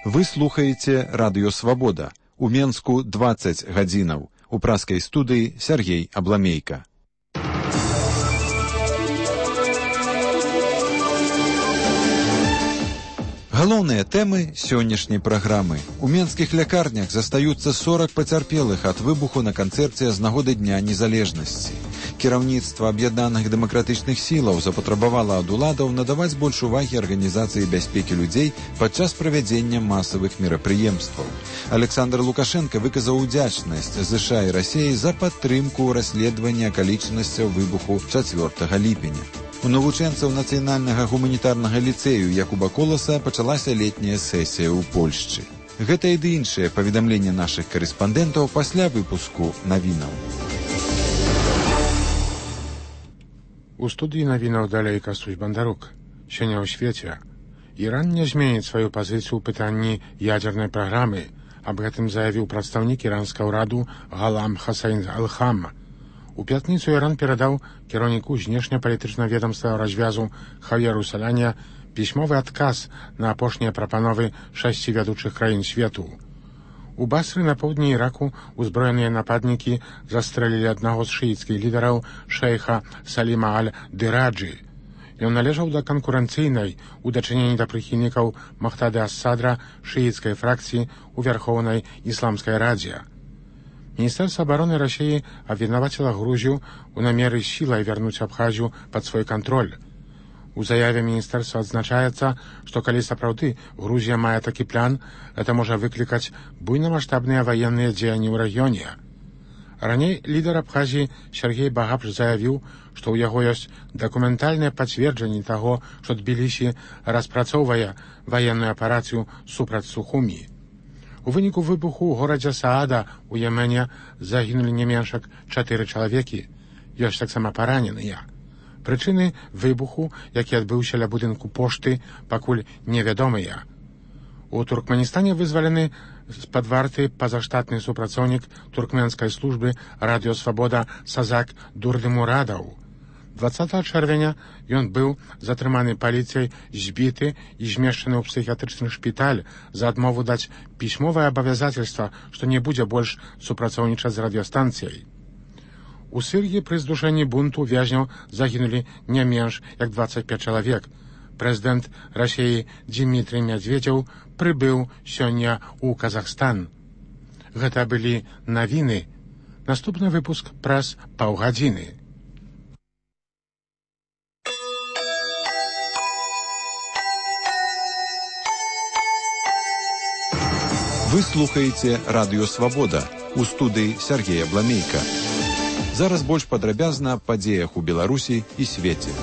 Вы слухаеце Радыё Свабода. У Менску 20 гадзінаў. У праскай студыі Сергей Абламейка. Галоўныя тэмы сённяшняй праграмы. У менскіх лякарнях застаюцца 40 пацярпелых ад выбуху на канцэрце з нагоды Дня незалежнасці. Кіраўніцтва аб'яднаных дэмакратычных сілаў запатрабавала ад уладаў надаваць больш увагі арганізацыі бяспекі людзей падчас правядзення масавых мерапрыемстваў. Александр Лукашенко выказаў удзячнасць ЗША і Расіі за падтрымку расследавання акалічнасцяў выбуху 4 ліпеня. У навучэнцаў нацыянальнага гуманітарнага ліцэю Якуба Коласа пачалася летняя сесія ў Польшчы. Гэта і ды іншыя паведамленні нашых карэспандэнтаў пасля выпуску навінаў. У студыі навінаў далей Кастусь Бандарук. Сёння ў свеце Іран не зменіць сваю пазіцыю ў пытанні ядзернай праграмы. Аб гэтым заявіў прадстаўнік іранскага ўраду Галам Хасайн Алхам. У пятніцу Іран перадаў кіраўніку знешнепалітычнага ведамства развязу Хавьеру Саляне пісьмовы адказ на апошнія прапановы 6 вядучых краін свету. У Басры на поўдні Іраку узброеныя нападнікі застрэлілі аднаго з шыіцкіх лідараў шэйха Саліма аль-Дыраджы. Ён належаў да канкурэнцыйнай у дачыненні да прыхільнікаў Махтады ас-Садра шыіцкай фракцыі ў Вярхоўнай ісламскай радзе. Міністэрства абароны Расіі абвінаваціла Грузію ў намеры сілай вярнуць Абхазію пад свой кантроль. У заяве міністэрства адзначаецца, што калі сапраўды Грузія мае такі план, гэта можа выклікаць буйнамаштабныя ваенныя дзеянні ў рэгіёне. Раней лідар Абхазіі Сергей Багапш заявіў, што ў яго ёсць дакументальнае пацверджанне таго, што Тбілісі распрацоўвае ваенную аперацыю супраць Сухумі. У выніку выбуху ў горадзе Саада у Йемене загінулі не менш як 4 чалавекі. Ёсць таксама параненыя. Прычыны выбуху, які адбыўся ля будынку пошты, пакуль невядомыя. У Туркменістане вызвалены з-пад варты пазаштатны супрацоўнік туркменскай службы Радыё Свабода Сазак Дурдымурадаў. 20 чэрвеня ён быў затрыманы паліцыяй, збіты і змешчаны ў псіхіятрычны шпіталь за адмову даць пісьмовае абавязацельства, што не будзе больш супрацоўнічаць з радыёстанцыяй. У Сірыі пры здушэнні бунту вязняў загінулі не менш як 25 чалавек. Прэзідэнт Расіі Дзімітрый Мядзведзеў прыбыў сёння ў Казахстан. Гэта былі навіны. Наступны выпуск праз паўгадзіны. Вы слухаеце Радыё Свабода. У студыі Сергей Абламейка. Зараз больш падрабязна аб падзеях у Беларусі і свеце.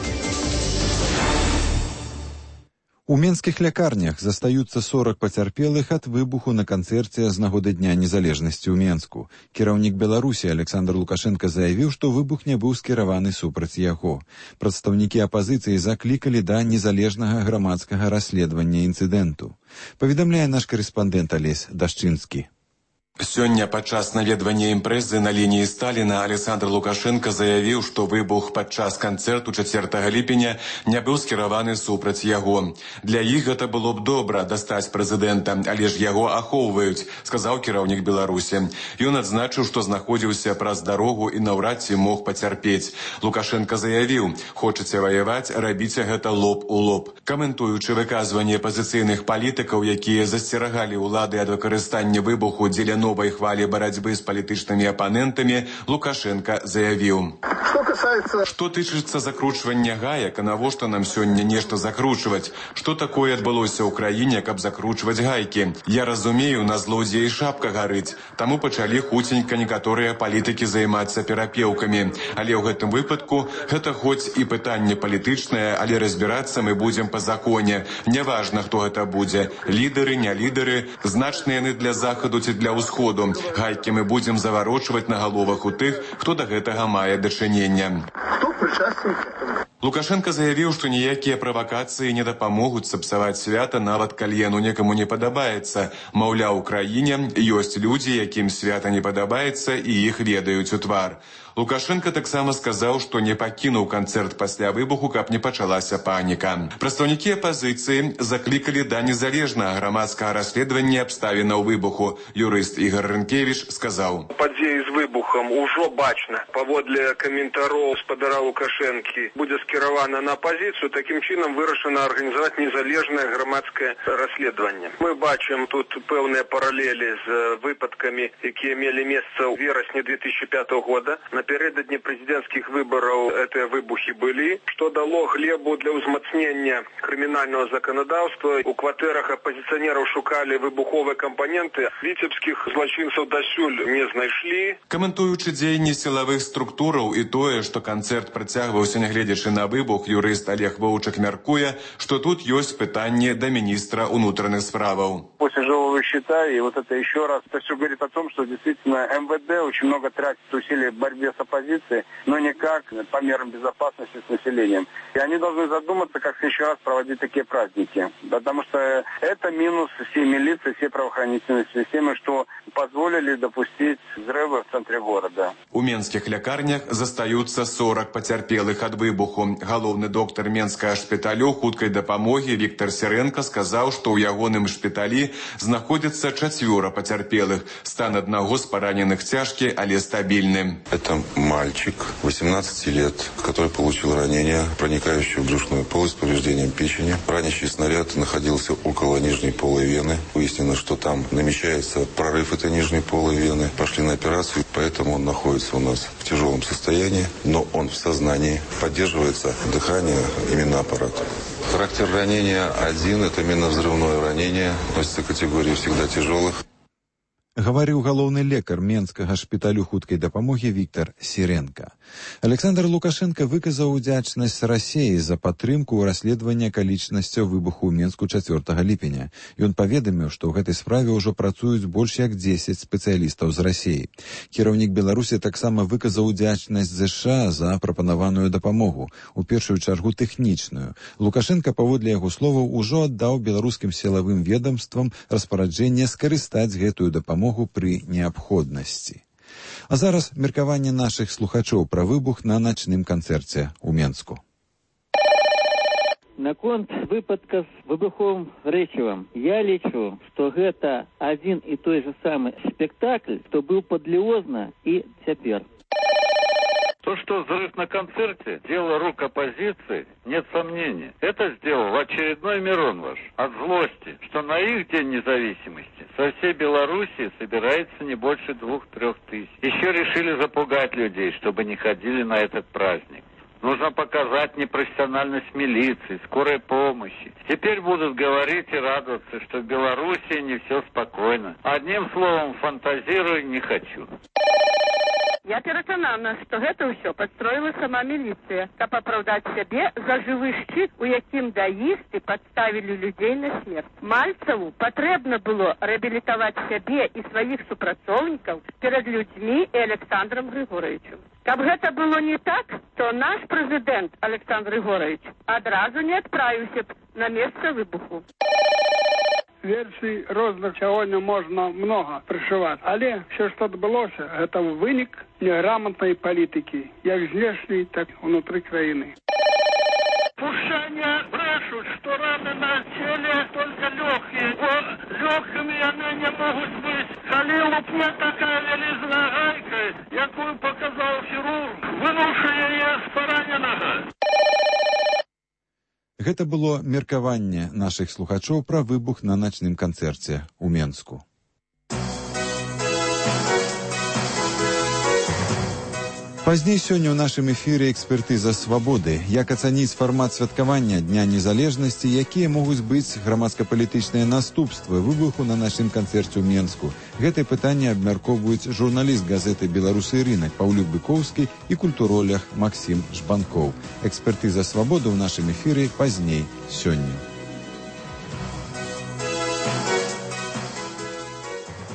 У менскіх лякарнях застаюцца 40 пацярпелых ад выбуху на канцэрце з нагоды Дня незалежнасці ў Менску. Кіраўнік Беларусі Александр Лукашенко заявіў, што выбух не быў скіраваны супраць яго. Прадстаўнікі апазіцыі заклікалі да незалежнага грамадскага расследавання інцыдэнту. Паведамляе наш карэспандэнт Алесь Дашчынскі. Сёння падчас наведвання імпрэзы на лініі Сталіна Александр Лукашенко заявіў, што выбух падчас канцэрту 4 ліпеня не быў скіраваны супраць яго. Для іх гэта было б добра дастаць прэзідэнта, але ж яго ахоўваюць, сказаў кіраўнік Беларусі. Ён адзначыў, што знаходзіўся праз дарогу і наўрад ці мог пацярпець. Лукашенко заявіў: хочаце ваяваць, рабіце гэта лоб у лоб. Каментуючы выказванне апазіцыйных палітыкаў, якія засцерагалі ўлады ад выкарыстання выбуху дзеля новой хвали борьбы с палітычнымі апанентамі, Лукашенко заявіў: Што тычыцца закручвання гаек, а навошта нам сёння нешта закручваць? Што такое адбылося ў краіне, каб закручваць гайкі? Я разумею, на злодзеі шапка гарыць, таму пачалі хуценька некаторыя палітыкі займацца перапеўкамі. Але ў гэтым выпадку гэта хоць і пытанне палітычнае, але разбірацца мы будзем па законе. Няважна, хто гэта будзе. Лідары, не лідары, значныя яны для захаду ці для ўсходу. Гайкі мы будзем заварочваць на галовах у тых, хто да гэтага мае дачынення. Лукашенко заявіў, што ніякія правакацыі не дапамогуць сапсаваць свята, нават калі яно некаму не падабаецца. Маўляў, у краіне ёсць людзі, якім свята не падабаецца, і іх ведаюць у твар. Лукашенко таксама сказаў, што не пакінуў канцэрт пасля выбуху, каб не пачалася паніка. Прадстаўнікі апазіцыі заклікалі да незалежнага грамадскага расследавання абставінаў выбуху. Юрыст Ігор Рынкевіч сказаў: падзеі з выбухам ужо бачна. Паводле каментароў спадара Лукашэнкі будзе скіравана на апазіцыю. Такім чынам вырашана арганізаваць незалежнае грамадскае расследаванне. Мы бачым тут пэўныя паралелі з выпадкамі, якія мелі месца ў верасні 2005 года. Напярэдадні прэзідэнцкіх выбараў гэтыя выбухі былі, што дало глебу для ўзмацнення крымінальнага заканадаўства. У кватэрах апазіцыянераў шукалі выбуховыя кампаненты. Віцебскіх злачынцаў дасюль не знайшлі. Каментуючы дзеянні сілавых структураў і тое, што канцэрт працягваўся нягледзячы на выбух, юрыст Олег Воўчак мяркуе, што тут ёсць пытанне да міністра ўнутраных справаў. После живого счета, и вот это еще раз, это все говорит о том, что действительно МВД очень много тратит усилий в борьбе с оппозицией, но никак по мерам безопасности с населением. И они должны задуматься, как еще раз проводить такие праздники. Потому что это минус всей милиции, всей правоохранительной системы, что позволили допустить взрывы в центре города. У менскіх лякарнях застаюцца 40 пацярпелых ад выбуху. Галоўны доктар менскага шпіталю хуткай дапамогі Віктор Сірэнка сказаў, што ў ягоным шпіталі знаходзіцца 4 пацярпелых. Стан аднаго з параненых цяжкі, але стабільны. Это мальчик 18 лет, который получил ранение, проникающее в брюшную полость с повреждением печени. Ранящий снаряд находился около нижней полой вены. Выяснено, что там намечается прорыв этой нижней полой вены. Пошли на операцию, поэтому он находится у нас в тяжелом состоянии, но он в сознании. Поддерживается дыхание, именно аппарат. Характер ранения один, это минно-взрывное ранение, относится к категории всегда тяжелых. Гаварыў галоўны лекар менскага шпіталю хуткай дапамогі Віктор Сірэнка. Александр Лукашенко выказаў удзячнасць Расіі за падтрымку ў расследаванні акалічнасцяў выбуху ў Менску 4 ліпеня. Ён паведаміў, што ў гэтай справе ўжо працуюць больш як 10 спецыялістаў з Расіі. Кіраўнік Беларусі таксама выказаў удзячнасць ЗША за прапанаваную дапамогу, у першую чаргу тэхнічную. Лукашенко, паводле яго словаў, ужо аддаў беларускім сілавым ведомствам распараджэнне скарыстаць гэтую дапамогу пры неабходнасці. А зараз меркаванне нашых слухачоў пра выбух на начным канцэрце ў Менску. Наконт выпадка з выбуховым рэчывам, я лічу, што гэта адзін і той же самы спектакль, што быў падліозна і цяпер. То, что взрыв на концерте – дело рук оппозиции, нет сомнений. Это сделал очередной Миронов от злости, что на их День независимости со всей Белоруссии собирается не больше 2-3 тысяч. Еще решили запугать людей, чтобы не ходили на этот праздник. Нужно показать непрофессиональность милиции, скорой помощи. Теперь будут говорить и радоваться, что в Белоруссии не все спокойно. Одним словом, фантазирую не хочу. Я пераканана, што гэта ўсё падстроіла сама міліцыя, каб апраўдаць сябе за жывы шчыт, у якім даісты падставілі людзей на смерць. Мальцаву патрэбна было рэабілітаваць сябе і сваіх супрацоўнікаў перад людзьмі і Александром Григоровичем. Каб гэта было не так, то наш прэзідэнт Александр Григорович адразу не адправіўся б на месца выбуху. Версій розных сьогодні можна много пришивати. Але все, що відбулося, це винік неграмотної політики, як знешньої, так і внутрі країни. Пушане брешут, что раны на теле только легкие. Легкими они не могут быть. Коли лопне такая велизная гайка, якую показал хирург, вынувши ее с пораненого. Гэта было меркаванне нашых слухачоў пра выбух на начным канцэрце ў Менску. Пазней сёння ў нашым эфіры экспертыза свабоды. Як ацаніць фармат святкавання Дня незалежнасці, якія могуць быць грамадска-палітычныя наступствы выбуху на нашым канцэрце ў Менску. Гэтае пытанне абмяркоўваюць журналіст газеты «Беларусы і рынак» Паўлюк Быкоўскі і культуролог Максім Жбанкоў. Экспертыза свабоды ў нашым эфіры пазней сёння.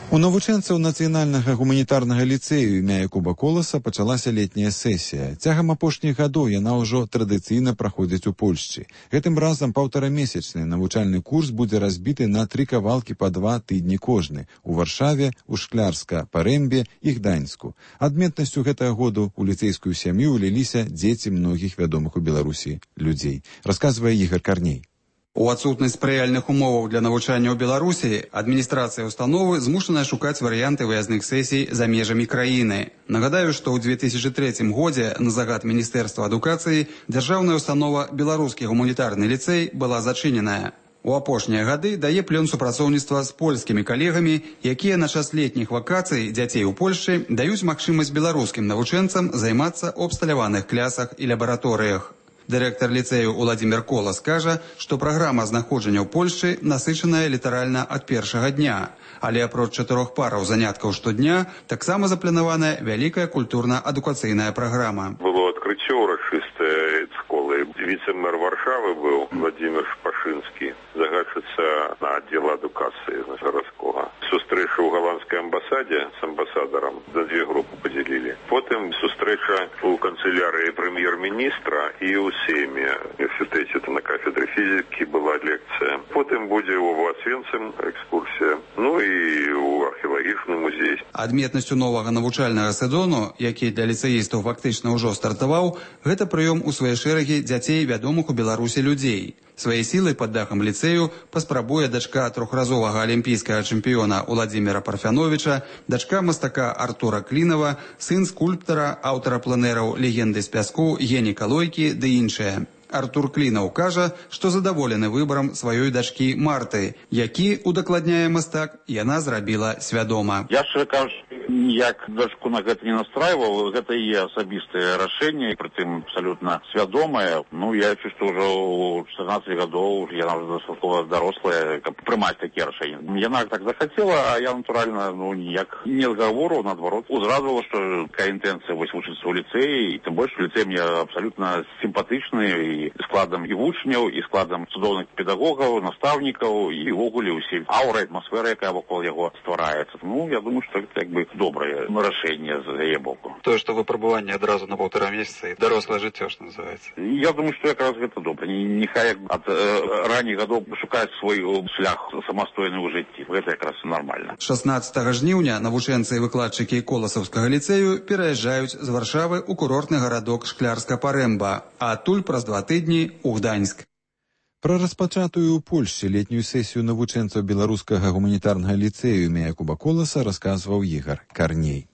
У навучэнцаў нацыянальнага гуманітарнага ліцэю імя Якуба Коласа пачалася летняя сесія. Цягам апошніх гадоў яна ўжо традыцыйна праходзіць у Польшчы. Гэтым разам паўтарамесячны навучальны курс будзе разбіты на 3 кавалкі па 2 тыдні кожны у Варшаве, у Шклярска, Парэмбе і Гданьску. Адметнасцю гэтага году у ліцэйскую сям'ю ўліліся дзеці многіх вядомых у Беларусі людзей. Расказвае Ігор Карней. У адсутнасць спрыяльных умоваў для навучання ў Беларусі адміністрацыя установы змушаная шукаць варыянты выязных сесій за межамі краіны. Нагадаю, што ў 2003 годзе на загад Міністэрства адукацыі дзяржаўная установа «Беларускі гуманітарны ліцэй» была зачыненая. У апошнія гады дае плён супрацоўніцтва з польскімі калегамі, якія на час летніх вакацый дзяцей у Польшчы даюць магчымасць беларускім навучэнцам займацца ў абсталяваных клясах і лабараторыях. Дырэктар ліцэю Уладзімір Колас кажа, што праграма знаходжання ў Польшчы насычаная літаральна ад першага дня. Але апроч 4 параў заняткаў штодня, таксама запланаваная вялікая культурна-адукацыйная праграма. Было адкрыццё ўрачыстае школы. Віцэ-мэр Варшавы быў Владимир Шпашынскі, загадчыца на аддзел адукацыі гарадскога. Сустрэча ў галандскай амбасадзе з амбасадарам на 2 групы падзялілі. Потым сустрэча ў канцылярыі прэм'ер-міністра і ў Сейме універсітэце на кафедры фізікі была лекцыя. Потым будзе ў Освенцим экскурсія, ну і ў археалагічны музей. Адметнасцю новага навучальнага сезону, які для ліцэістаў фактычна ўжо стартаваў, гэта прыём у свае шэрагі дзяцей вядомых у Беларусі людзей. Свае сілы пад дахам ліцэю паспрабуе дачка трохразовага алімпійскага чэмпіёна Уладзіміра Парфяновіча, дачка мастака Артура Клінава, сын скульптара, аўтара планераў «Легенды з пяску» Геніка Лойкі ды іншыя. Артур Клінаў кажа, што задаволены выбарам сваёй дачкі Марты, які, удакладняе мастак, яна зрабіла свядома. Я шчыра кажучы, ніяк дачку на гэта не настрайваў, гэта і асабістае рашэнне, прытым абсалютна свядомае. Ну, я лічу, што ўжо ў 14 гадоў яна ўжо дастаткова дарослая, каб прымаць такія рашэнні. Яна так захацела, а я, натуральна, ніяк не згавору, наадварот, узрадавала, што такая інтэнцыя вось вучыцца ў ліцэі, і тым больш ліцэй мне абсалютна сімпатычны, і складам і вучняў, і складам цудоўных педагогаў, настаўнікаў, і ўвогуле ўсе аўра, атмасфера, якая вакол яго ствараецца. Ну, я думаю, што гэта як бы добрае рашэнне з яе боку. Тое, што выпрабаванне адразу на 1,5 месяца і дарослае жыццё, што называецца. Я думаю, што якраз гэта добра. Няхай ад ранніх гадоў шукаць свой шлях самастойны ў жыцці. Гэта якраз нармальна. 16 жніўня навучэнцы і выкладчыкі Коласаўскага ліцэю пераязджаюць з Варшавы ў курортны гарадок Шклярска-Парэмба, а адтуль праз 2 тыдні ў Гданьск. Пра распачатую ў Польшчы летнюю сесію навучэнцаў беларускага гуманітарнага ліцэю імя Якуба Коласа расказваў Ігор Карней.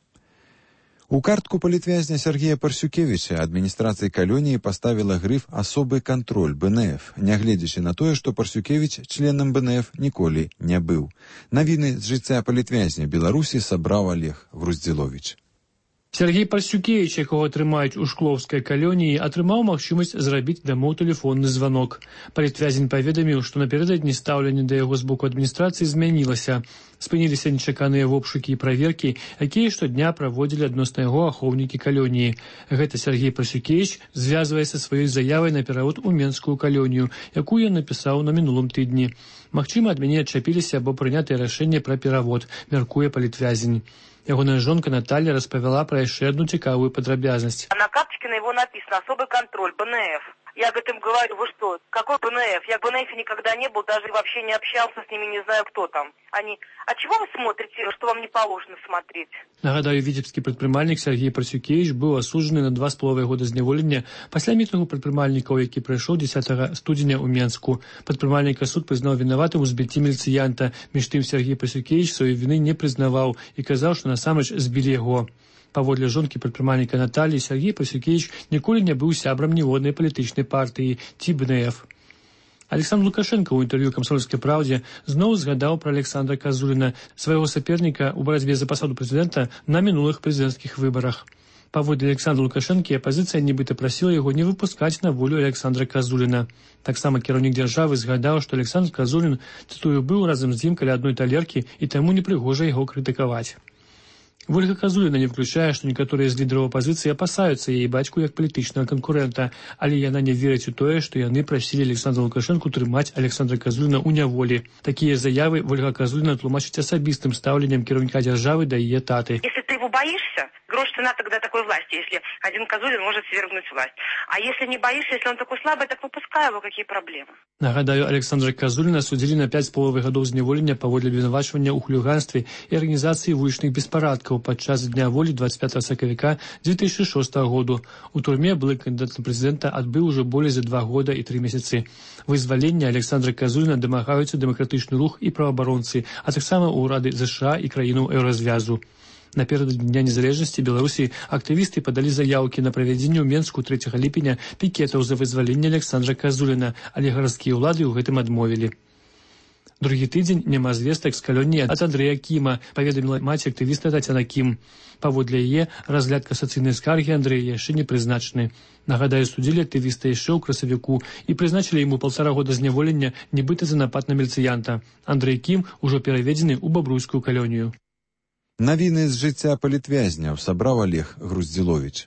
У картку палітвязня Сергея Парсюкевіча адміністрацыя калоніі паставіла грыф «Асобы кантроль БНФ», нягледзячы на тое, што Парсюкевіч членам БНФ ніколі не быў. Навіны з жыцця палітвязня Беларусі сабраў Олег Груздзіловіч. Сергей Парсюкевич, якого трымаюць у шклоўскай калоніі, атрымаў магчымасць зрабіць дамоў тэлефонны званок. Палітвязень паведаміў, што напярэдадні стаўленне да яго з боку адміністрацыі змянілася. Спыніліся нечаканыя вобшукі і праверкі, якія штодня праводзілі адносна яго ахоўнікі калоніі. Гэта Сергей Парсюкевич звязвае са сваёй заявай на перавод у менскую калонію, якую ён напісаў на мінулым тыдні. Магчыма, ад мяне адчапіліся або прынятае рашэнне пра перавод, мяркуе палітвязень. Ягоная жонка Наталья распавяла пра яшчэ одну цікавую падрабязнасць. На карточке на его написано «Особый контроль, БНФ». Я об этом говорю, вы что, какой БНФ? Я в БНФ никогда не был, даже вообще не общался с ними, не знаю, кто там. Они, а чего вы смотрите, что вам не положено смотреть? Нагадаю, віцебскі прадпрымальнік Сергей Парсюкевич быў асуджаны на 2,5 года зняволення пасля мітынгу прадпрымальнікаў, які прайшоў 10 студзеня ў Менску. Прадпрымальніка суд прызнаў вінаватым у збіцці міліцыянта. Між тым Сергей Парсюкевич сваёй віны не прызнаваў і казаў, што насамрэч збілі яго. Паводле жонкі прадпрымальніка Натальі, Сергей Парсюкевич ніколі не быў сябрам ніводнай палітычнай партыі ці БНФ. Александр Лукашенко ў інтэрв'ю «Камсомольскай правде» зноў згадаў пра Александра Казуліна, свайго саперніка ў барацьбе за пасаду прэзідэнта на мінулых прэзідэнцкіх выбарах. Паводле Александра Лукашэнкі, апазіцыя нібыта прасіла яго не выпускаць на волю Александра Казуліна. Таксама кіраўнік дзяржавы згадаў, што Александр Казулін, цытую, быў разам з ім каля адной талеркі і таму непрыгожа яго крытыкаваць. Вольга Казуліна не выключае, што некаторыя з лідараў апазіцыі апасаюцца яе бацьку як палітычнага канкурэнта, але яна не верыць у тое, што яны прасілі Александра Лукашэнку трымаць Александра Казуліна ў няволі. Такія заявы Вольга Казуліна тлумачыць асабістым стаўленнем кіраўніка дзяржавы да яе таты. Если ты его боишься, грош цена тогда такой власти, если один Казулин может свергнуть власть. А если не боишься, если он такой слабый, так выпускай его, какие проблемы? Нагадаю, Александра Казуліна судзілі на 5,5 гадоў зняволення паводле абвінавачвання ў хуліганстве і арганізацыі вулічных беспарадкаў падчас дня волі 25 сакавіка 2006 году. У турме былы кандыдат на прэзідэнта адбыў ужо болей за 2 года і 3 месяцы. Вызвалення Александра Казуліна дамагаюцца дэмакратычны рух і праваабаронцы, а таксама ўрады ЗША і краінаў еўразвязу. Напердадні Дня незалежнасці Беларусі актывісты падалі заяўкі на правядзенне ў Менску 3 ліпеня пікетаў за вызваленне Александра Казуліна, але гарадскія ўлады ў гэтым адмовілі. Другі тыдзень няма звестак з калоніі ад Андрэя Кіма, паведаміла маці актывіста Тацяна Кім. Паводле яе, разгляд касацыйнай скаргі Андрэя яшчэ не прызначаны. Нагадаю, судзілі актывіста яшчэ ў красавіку і прызначылі яму 1,5 года зняволення, нібыта за напад на міліцыянта. Андрэй Кім ужо пераведзены ў бабруйскую калонію. Навіны з жыцця палітвязняў сабраў Олег Груздзіловіч.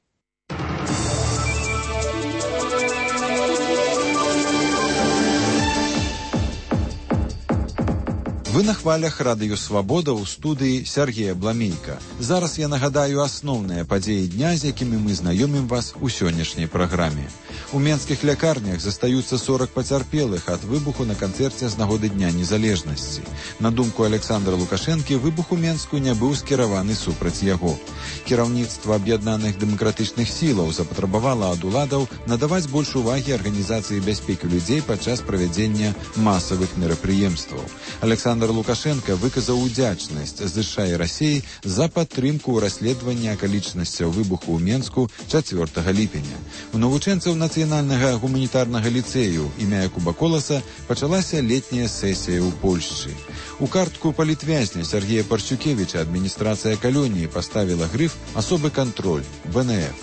Вы на хвалях радыё «Свабода» ў студыі Сергея Бламейка. Зараз я нагадаю асноўныя падзеі дня, з якімі мы знаёмім вас у сённяшняй праграме. У менскіх лякарнях застаюцца 40 пацярпелых ад выбуху на канцэрце з нагоды Дня незалежнасці. На думку Александра Лукашэнкі, выбух у Менску не быў скіраваны супраць яго. Кіраўніцтва аб'яднаных дэмакратычных сілаў запатрабавала ад уладаў надаваць больш увагі арганізацыі бяспекі людзей падчас правядзення масавых мерапрыемстваў. Александр Лукашенко выказаў удзячнасць ЗША і Расіі за падтрымку ў расследаванні акалічнасцяў выбуху ў Менску 4 ліпеня. У навучэнцаў нацыянальнага гуманітарнага ліцэю імя Якуба Коласа пачалася летняя сесія ў Польшчы. У картку палітвязня Сергея Парчукевіча адміністрацыя калоніі паставіла грыф «Асобы кантроль» БНФ.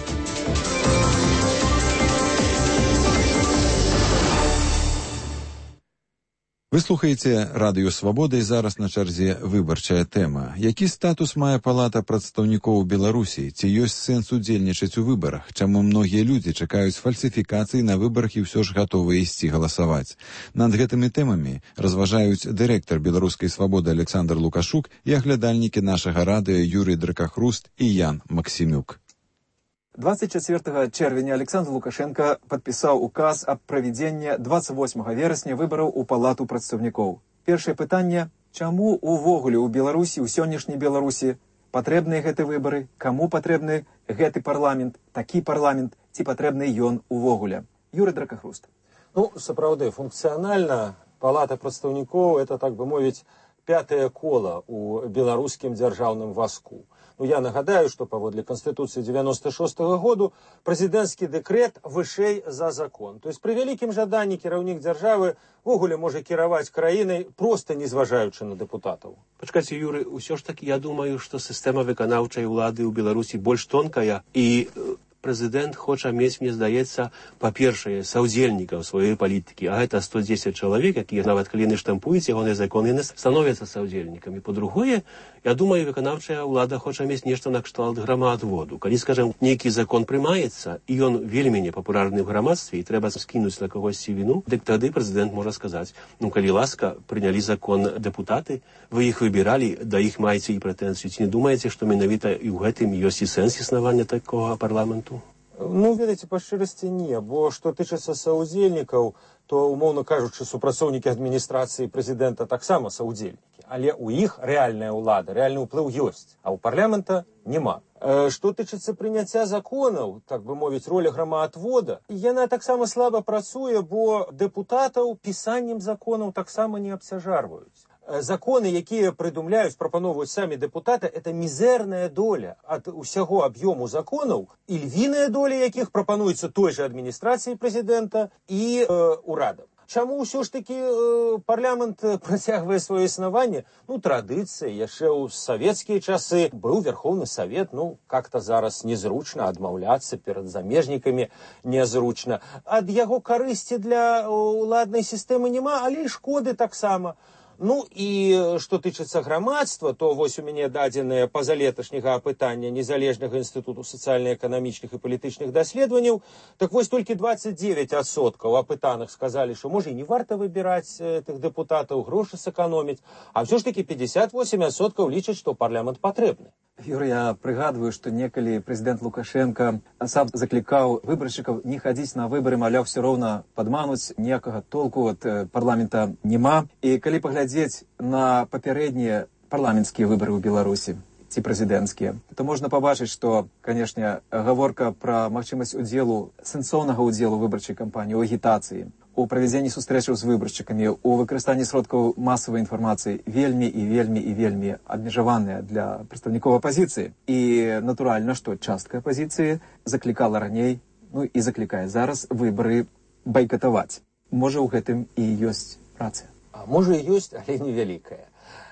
Вы слухаеце радыё «Свабода» і зараз на чарзе выбарчая тэма. Які статус мае палата прадстаўнікоў Беларусі? Ці ёсць сэнс удзельнічаць у выбарах? Чаму многія людзі чакаюць фальсіфікацыі на выбарах і ўсё ж гатовыя ісці галасаваць? Над гэтымі тэмамі разважаюць дырэктар беларускай «Свабоды» Александр Лукашук і аглядальнікі нашага радыё Юрий Дракахруст і Ян Максімюк. 24 чэрвеня Александр Лукашенко падпісаў указ аб правядзенні 28 верасня выбараў у палату прадстаўнікоў. Першае пытанне: чаму увогуле ў Беларусі, у сённяшняй Беларусі патрэбныя гэты выбары, каму патрэбны гэты парламент, такі парламент, ці патрэбны ён увогуле? Юрий Дракахруст. Сапраўды, функцыянальна палата прадстаўнікоў — это, так бы мовіць, пятае кола ў беларускім дзяржаўным вазку. Я нагадаю, што паводле Канстытуцыі 96-го году прэзідэнцкі дэкрэт вышэй за закон. То есть пры вялікім жаданні кіраўнік дзяржавы ввогуле можа кіраваць краінай, проста не зважаючы на дэпутатаў. Пачакайце, Юры, усё ж такі я думаю, што сістэма выканаўчай улады ў Беларусі больш тонкая, і прэзідэнт хоча мець, мне здаецца, па-першае, саўдзельнікаў сваёй палітыкі, а гэта 110 чалавек, якія нават калі не штампуюць ягоныя законы, яны становяцца саўдзельнікамі. Па-другое, я думаю, выканаўчая ўлада хоча мець нешта накшталт грамаадводу. Калі, скажем, нейкі закон прымаецца, і ён вельмі непапулярны ў грамадстве, і трэба скінуць на кагосьці віну, дык тады прэзідэнт можа сказаць: калі ласка, прынялі закон дэпутаты, вы іх выбіралі, да іх маеце і прэтэнзію. Ці не думаеце, што менавіта і ў гэтым ёсць і сэнс існавання такога парламенту? Ведаеце, па шчырасці не, бо што тычыцца саўдзельнікаў, то, умоўна кажучы, супрацоўнікі адміністрацыі прэзідэнта таксама саўдзельнікі, але ў іх рэальная ўлада, рэальны ўплыў ёсць, а ў парламента няма. Што тычыцца прыняцця законаў, так бы мовіць, роля грамаадвода, яна таксама слаба працуе, бо дэпутатаў пісаннем законаў таксама не абцяжарваюць. Законы, якія прыдумляюць, прапановваюць самі дэпутаты, это мізэрная доля ад усяго аб'ёму законаў, і львіная доля якіх прапануецца той жа адміністрацыі прэзідэнта і урадам. Чаму ўсё ж такі парламент працягвае сваё існаванне? Традыцыя, яшчэ ў савецкія часы быў Верховны Савет, как-то зараз незручна адмаўляцца перад замежнікамі, незручна. Ад яго карысці для уладнай сістэмы няма, але і шкоды таксама. Ну і што тычыцца грамадства, то вось у мяне дадзеныя пазалеташняга апытання незалежнага інстытуту сацыяльна-эканамічных і палітычных даследаванняў, так вось толькі 29% апытаных сказалі, што можа і не варта выбіраць тых дэпутатаў, грошы сэканоміць, а ўсё ж такі 58% лічаць, што парламент патрэбны. Юрый, я прыгадваю, што некалі прэзідэнт Лукашенко сам заклікаў выбаршчыкаў не хадзіць на выбары, маляў, все роўна падмануць, ніякага толку ад парламента няма. І калі паглядзець на папярэднія парламенцкія выбары ў Беларусі, ці прэзідэнцкія, то можна пабачыць, што, канешне, гаворка пра магчымасць удзелу, сэнсоўнага ўдзелу выбарчай кампаніі, у агітацыі, у правядзенні сустрэчаў з выбаршчыкамі, у выкарыстанні сродкаў масавай інфармацыі вельмі і вельмі і вельмі абмежаваныя для прадстаўнікоў апазіцыі. І, натуральна, што частка апазіцыі заклікала раней, ну і заклікае зараз выбары байкатаваць. Можа, ў гэтым і ёсць рацыя. А можа, і ёсць, але невялікая.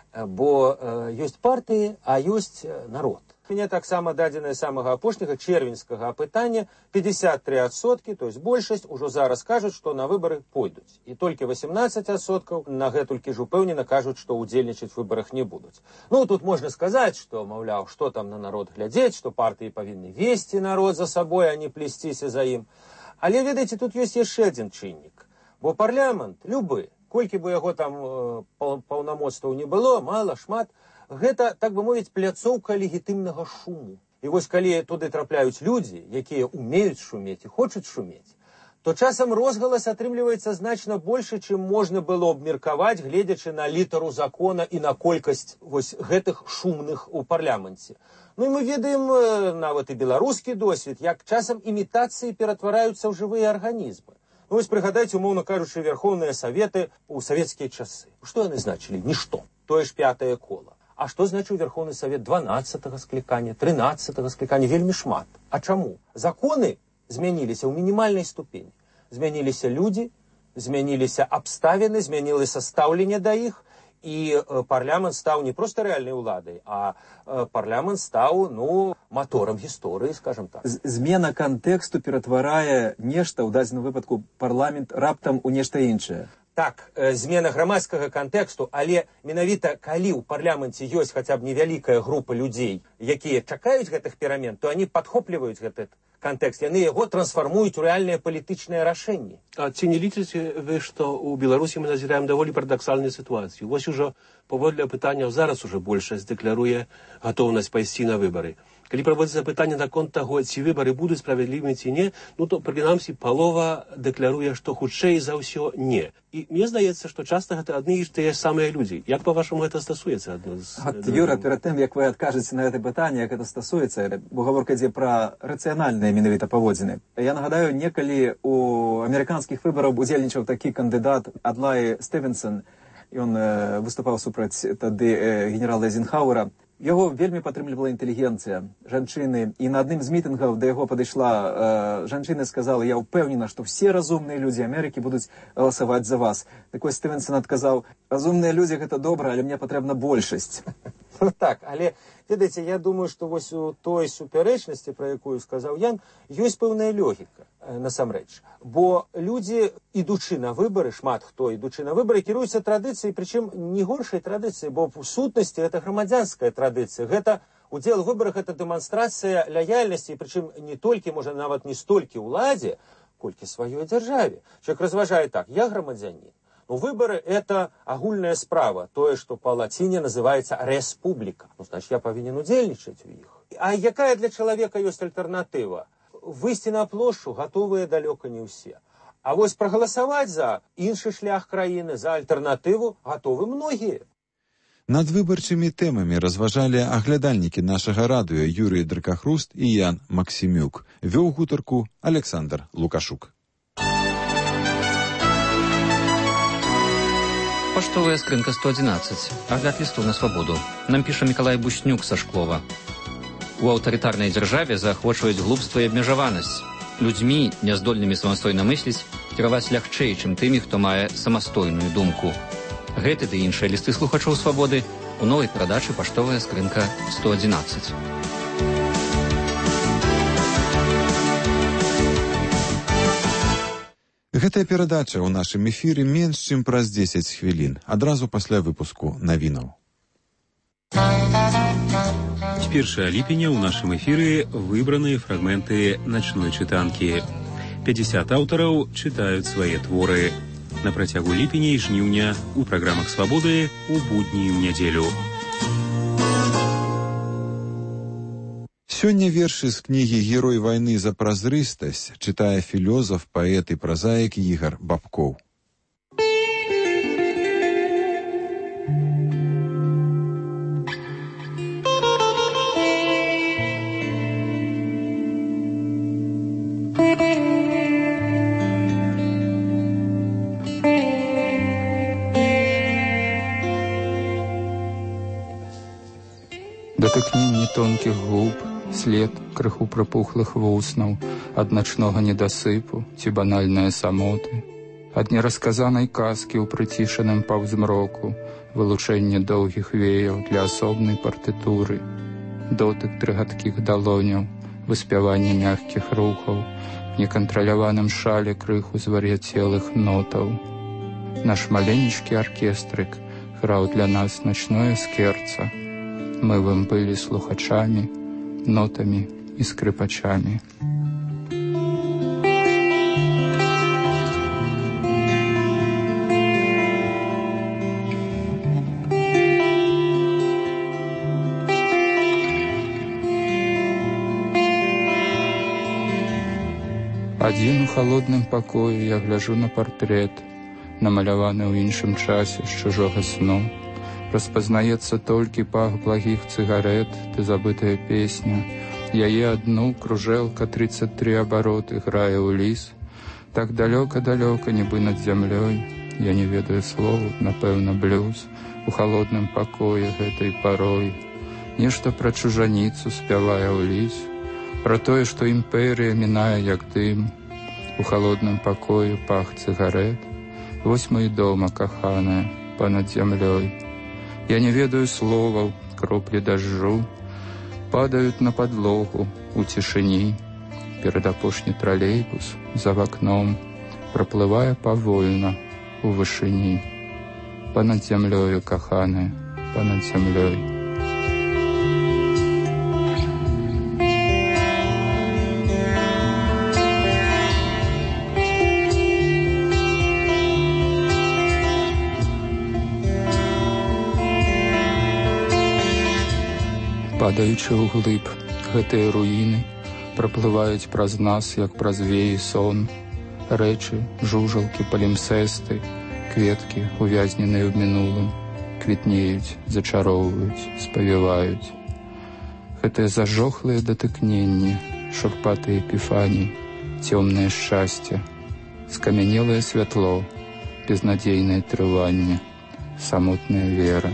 Бо ёсць партыі, а ёсць народ. Мне таксама дадзеныя самага апошняга чэрвеньскага апытання 53%, то есть большасць ужо зараз кажуць, што на выбары пойдуць. І толькі 18% на гэтулькі ж упэўнена кажуць, што ўдзельнічаць в выбарах не будуць. Ну, тут можна сказаць, што, маўляў, што там на народ глядзець, што партыі павінны весці народ за сабой, а не плесціся за ім. Але, ведаеце, тут ёсць яшчэ адзін чыннік. Бо парламент, любы, колькі бы яго там паўнамоцтваў не было, мала, шмат, гэта, так бы мовіць, пляцоўка легітымнага шуму. І вось калі туды трапляюць людзі, якія умеюць шумець і хочуць шумець, то часам розгалас атрымліваецца значна больше, чым можна было абмеркаваць, гледзячы на літару закона і на колькасць вось гэтых шумных у парламенце. Ну і мы ведаем нават і беларускі досвед, як часам імітацыі ператвараюцца ў жывыя арганізмы. Ну вось прыгадайце, умоўна кажучы, верхоўныя саветы ў савецкія часы. Што яны значылі? Нішто. Тое ж 5-е кола. А што значыў Верховны Савет 12-го склікання, 13-го склікання? Вельмі шмат. А чаму? Законы змяніліся ў мінімальнай ступені. Змяніліся людзі, змяніліся абставіны, змянілася стаўленне да іх, і парламент стаў не проста рэальнай уладай, а парламент стаў, ну, маторам гісторыі, скажам так. Змена кантэксту ператварае нешта, ў дадзеным выпадку парламент, раптам у нешта іншае. Так, змена грамадскага кантэксту, але менавіта калі ў парламенце ёсць хаця б невялікая група людзей, якія чакаюць гэтых перамен, то они падхопліваюць гэты кантэкст, яны яго трансфармуюць у рэальныя палітычныя рашэнні. А ці не лічыце вы, што ў Беларусі мы назіраем даволі парадаксальную сітуацыю? Вось ужо паводле апытанняў зараз уже большасць дэкларуе гатоўнасць пайсці на выбары. Калі праводзіцца пытанне наконт таго, ці выбары будуць справядлівымі ці не, ну то, прынамсі, палова дэкларуе, што хутчэй за ўсё не. І мне здаецца, што часта гэта адны і тыя самыя людзі. Як, па-вашаму, гэта стасуецца адно з... Юра, перад тым, як вы адкажаце на гэта пытанне, як гэта стасуецца, бо гаворка ідзе пра рацыянальныя менавіта паводзіны. Я нагадаю, некалі у амерыканскіх выбарах удзельнічаў такі кандыдат Адлай Стывенсон, ён выступаў супраць тады генерала Эйзенхауэра. Яго вельмі падтрымлівала інтэлігенцыя, жанчыны, і на адным з мітынгаў да яго падышла жанчына і сказала: я ўпэўнена, што все разумныя людзі Амерыкі будуць галасаваць за вас. Так вось Стывенсон адказаў: разумныя людзі гэта добра, але мне патрэбна большасць. Так, але, ведаеце, я думаю, што вось у той супярэчнасці, пра якую сказаў Ян, ёсць пэўная логіка, насамрэч. Бо людзі, ідучы на выбары, шмат хто, ідучы на выбары, кіруюцца традыцыяй, прычым не горшай традыцыяй, бо в сутнасці гэта грамадзянская традыцыя. Гэта удзел у выбарах, гэта дэманстрацыя лаяльнасці, прычым не толькі, можа, нават не столькі ўладзе, колькі сваёй дзяржаве. Чалавек разважае так: я грамадзянін. Ну, выборы – это агульная справа, тое, што па лаціне называецца рэспубліка. Ну, значит, я павінен удзельнічаць у іх. А якая для чалавека ёсць альтэрнатыва? Выйсці на плошчу гатовыя далёка не ўсе. А вось прагаласаваць за іншы шлях краіны, за альтэрнатыву гатовы многія. Над выбарчымі тэмамі разважалі аглядальнікі нашага радыё Юрый Дракахруст і Ян Максімюк. Вёў гутарку Александр Лукашук. Паштовая скрынка 111. Агляд лістоў на свабоду. Нам піша Мікалай Буснюк са Шклова. У аўтарытарнай дзяржаве заахвочваюць глупства і абмежаванасць. Людзьмі, няздольнымі самастойна мысліць, кіраваць лягчэй, чым тымі, хто мае самастойную думку. Гэты ды іншыя лісты слухачоў свабоды у новай перадачы «Паштовая скрынка 111». Гэтая перадача ў нашым эфіры менш чым праз 10 хвілін, адразу пасля выпуску навінаў. С 1 ліпеня ў нашым эфіры выбраныя фрагменты начной чытанкі. 50 аўтараў чытаюць свае творы. На працягу ліпеня і жніўня у праграмах «Свабоды» у будні і ў нядзелю. Сёння вершы з кнігі «Герой вайны за празрыстасць» чытае філёзаф, паэт і празаік Ігар Бабкоў. Датыкненне тонкіх губ, след крыху прыпухлых вуснаў, ад начнога недасыпу ці банальныя самоты, ад нерасказанай казкі ў прыцішаным паўзмроку, вылучэнне доўгіх веяў для асобнай партытуры, дотык трыгаткіх далоняў, выспяванне мяккіх рухаў, некантраляваным шале крыху звар'яцелых нотаў. Наш маленечкі аркестрык граў для нас начное скерца. Мы вам былі слухачамі, нотамі і скрыпачамі. Адзін у халодным пакоі я гляжу на партрэт, намаляваны ў іншым часе з чужога сну. Распазнаецца толькі пах благіх цыгарэт ды забытая песня. Яе адну кружэлка 33 абароты грае ў ліс. Так далёка-далёка, нібы над зямлёй. Я не ведаю слоў, напэўна, блюз. У халодным пакоі гэтай парой. Нешта пра чужаніцу спявае ў ліс. Пра тое, што імперыя мінае як дым. У халодным пакоі пах цыгарэт. Вось мой дома, каханая, панад зямлёй. Я не ведаю словаў, кроплі дажджу, падаюць на падлогу у цішыні. Перадапошні тралейбус за вакном праплывае павольна у вышыні. Панад зямлёю, каханая, панад зямлёй. Падаючы ўглыб, гэтыя руіны праплываюць праз нас, як праз веі сон. Рэчы, жужалкі, палімсэсты, кветкі, увязненыя ў мінулым, квітнеюць, зачароўваюць, спавіваюць. Гэтыя зажохлыя датыкненні, шурпатыя эпіфаніі, цёмнае шчасце, скамянелае святло, безнадзейнае трыванне, самотная вера.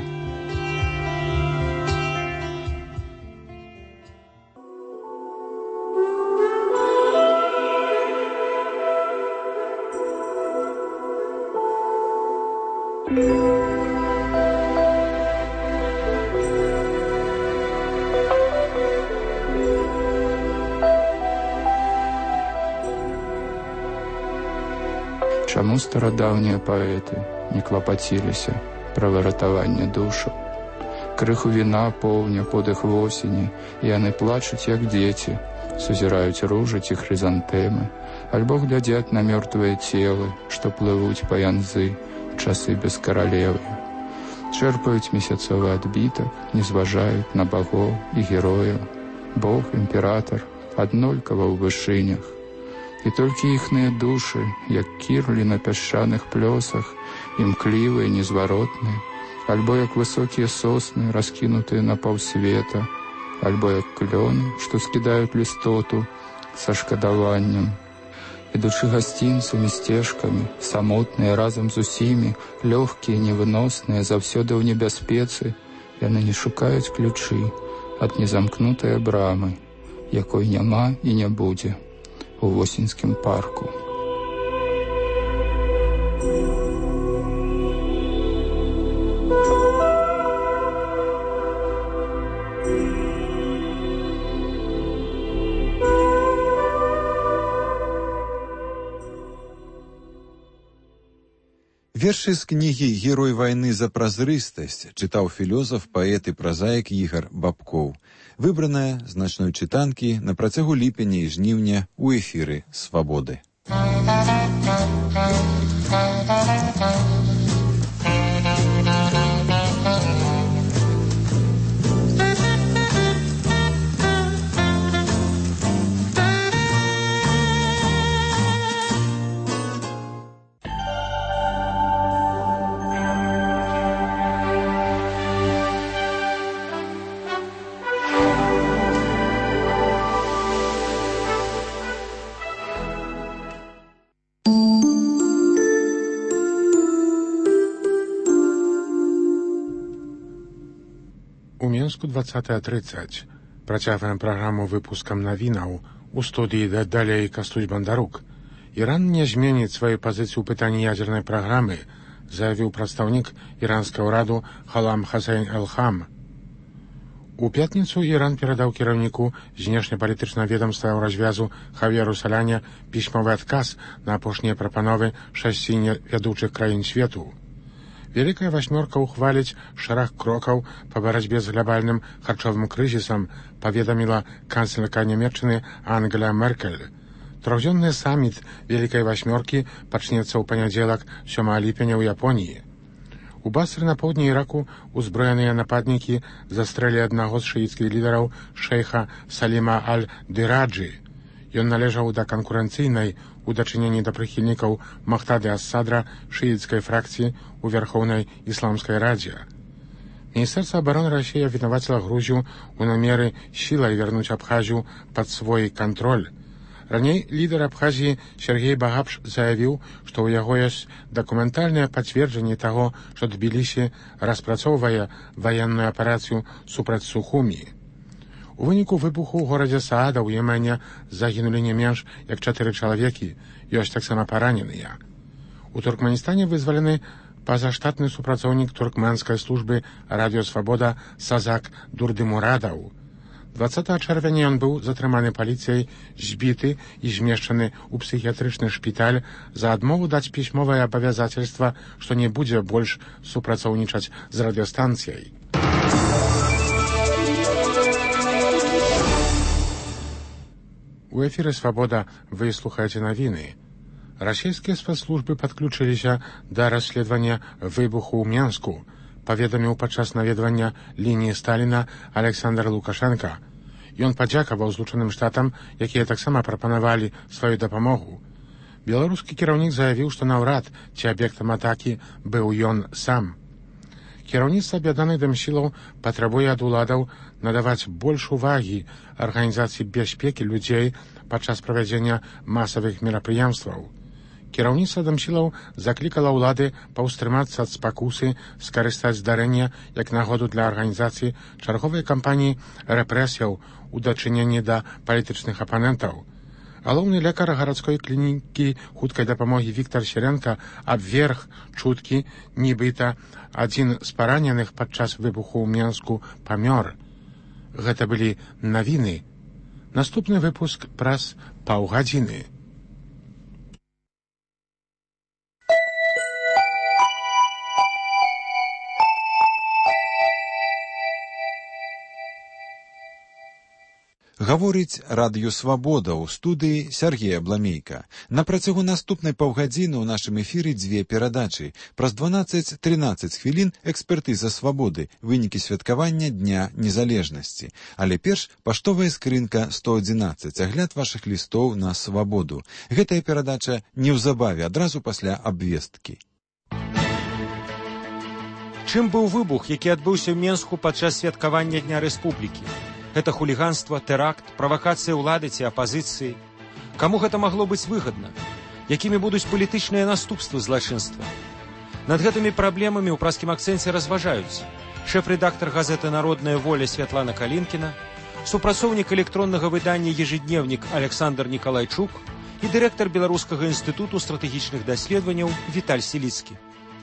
Чаму старадаўнія паэты не клапаціліся пра выратаванне душаў? Крыху віна поўня подых восені, і яны плачуць, як дзеці, сузіраюць ружы ці хрызантэмы, альбо глядзяць на мёртвыя целы, што плывуць па янзы ў часы без каралевы. Чэрпаюць месяцовы адбітак, не зважаюць на багоў і герояў. Бог, імператар, аднолькава ў вышынях. І толькі іхныя душы, як кірлі на пясчаных плёсах, імклівыя, незваротныя, альбо як высокія сосны, раскінутыя на паўсвета, альбо як клёны, што скідаюць лістоту са шкадаваннем. Ідучы гасцінцамі, сцежкамі, самотныя разам з усімі, лёгкія, невыносныя, заўсёды ў небяспецы, яны не шукаюць ключы ад незамкнутае брамы, якой няма і не будзе у восеньскім парку. Вершы з кнігі «Герой вайны за празрыстасць» чытаў філёзаф, паэт і празаік Ігар Бабкоў. Выбраная з начной чытанкі на працягу ліпеня і жніўня ў эфіры «Свабоды». У Мінску 20:30. Працягваем праграму выпускам навінаў. У студыі далей Кастусь Бандарук. Іран не зменіць сваю пазіцыю ў пытанні ядзернай праграмы, заявіў прадстаўнік іранскага ўраду Халам Хасейн Элхам. У пятніцу Іран перадаў кіраўніку знешнепалітычнага ведамства ў развязу Хавьеру Саляне пісьмовы адказ на апошнія прапановы 6 вядучых краін свету. Вялікая васьмёрка ўхваліць шэраг крокаў па барацьбе з глобальным харчовым крызісам, паведаміла канцлерка Нямецчыны Ангела Меркель. Трохдзённы саміт Вялікай васьмёркі пачнецца ў панядзелак 7 ліпеня ў Японіі. У Басры на поўдні Іраку узброеныя нападнікі застрэлі аднаго з шыіцкіх лідараў шэйха Саліма Аль-Дыраджы. Ён належаў да канкурэнцыйнай у дачыненні да прыхільнікаў Махтады ас-Садра шыіцкай фракцыі ў Вярхоўнай ісламскай радзе. Міністэрства абароны Расіі абвінаваціла Грузію ў намеры сілай вярнуць Абхазію пад свой кантроль. Раней лідар Абхазіі Сергей Багапш заявіў, што ў яго ёсць дакументальнае пацверджанне таго, што Тбілісі распрацоўвае ваенную аперацыю супраць Сухумі. У выніку выбуху ў горадзе Саада ў Йемене загінулі не менш як 4 чалавекі, ёсць таксама параненыя. У Туркменістане вызвалены пазаштатны супрацоўнік туркменскай службы радыёсвабода Сазак Дурдымурадаў. 20 чэрвеня ён быў затрыманы паліцыяй, збіты і змешчаны ў псіхіятрычны шпіталь за адмову даць пісьмовае абавязацельства, што не будзе больш супрацоўнічаць з радыёстанцыяй. У эфіры «Свабода» вы слухаеце навіны. Расійскія спецслужбы падключыліся да расследавання выбуху ў Мінску, паведаміў падчас наведвання лініі Сталіна Александр Лукашенка. Ён падзякаваў Злучаным Штатам, якія таксама прапанавалі сваю дапамогу. Беларускі кіраўнік заявіў, што наўрад ці аб'ектам атакі быў ён сам. Кіраўніцтва аб'яднаных дэмсілаў патрабуе ад уладаў надаваць больш увагі арганізацыі бяспекі людзей падчас правядзення масавых мерапрыемстваў. Кіраўніцтва дэмсілаў заклікала ўлады паўстрымацца ад спакусы скарыстаць здарэнне як нагоду для арганізацыі чарговай кампаніі рэпрэсіяў у дачыненні да палітычных апанентаў. Галоўны лекар гарадской клінікі хуткай дапамогі Віктар Серенка абверг чуткі, нібыта адзін з параненых падчас выбуху ў Мінску памёр. Гэта былі навіны. Наступны выпуск праз паўгадзіны. Гаворыць радыё «Свабода» ў студыі Сергея Бламейка. На працягу наступнай паўгадзіны ў нашым эфіры 2 перадачы. Праз 12-13 хвілін экспертыза «Свабоды», вынікі святкавання Дня Незалежнасці. Але перш паштовая скрынка 111, агляд вашых лістоў на «Свабоду». Гэтая перадача неўзабаве, адразу пасля абвесткі. Чым быў выбух, які адбыўся ў Мінску падчас святкавання Дня Рэспублікі? Гэта хуліганства, тэракт, правакацыя ўлады ці апазіцыі. Каму гэта магло быць выгадна? Якімі будуць палітычныя наступствы злачынства? Над гэтымі праблемамі ў празкім акцэнце разважаюць шэф-рэдактар газеты «Народная воля» Святлана Калінкіна, супрацоўнік электроннага выдання «Ежедневнік» Александр Николайчук і дырэктар Беларускага інстытуту стратэгічных даследаванняў Віталь Селіцкі.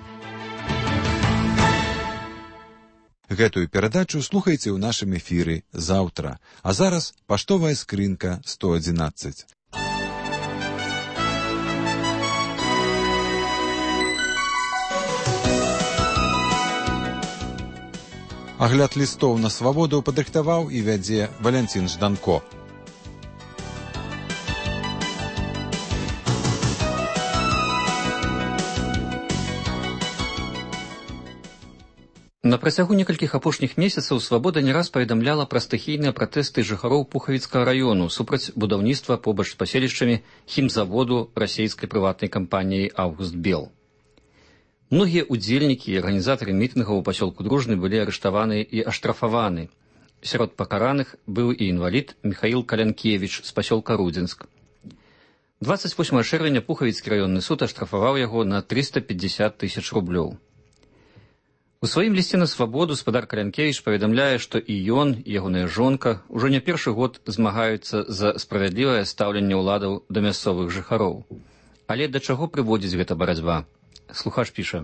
Гэтую перадачу слухайце ў нашым эфіры заўтра. А зараз паштовая скрынка 111. Агляд лістоў на свабоду падрыхтаваў і вядзе Валянцін Жданко. На працягу некалькіх апошніх месяцаў «Свабода» не раз паведамляла пра стыхійныя пратэсты жыхароў Пухавіцкага раёну супраць будаўніцтва побач з паселішчамі хімзаводу расійскай прыватнай кампаніі «Августбел». Многія ўдзельнікі і арганізатары мітынгаў у пасёлку Дружны былі арыштаваны і аштрафаваны. Сярод пакараных быў і інвалід Міхаіл Калянкевіч з пасёлка Рудзінск. 28 чэрвеня Пухавіцкі раённы суд аштрафаваў яго на 350 000 рублёў. У сваім лісце на свабоду спадар Калянкевіч паведамляе, што і ён, і ягоная жонка ўжо не першы год змагаюцца за справядлівае стаўленне ўладаў да мясцовых жыхароў. Але да чаго прыводзіць гэта барацьба? Слухач піша: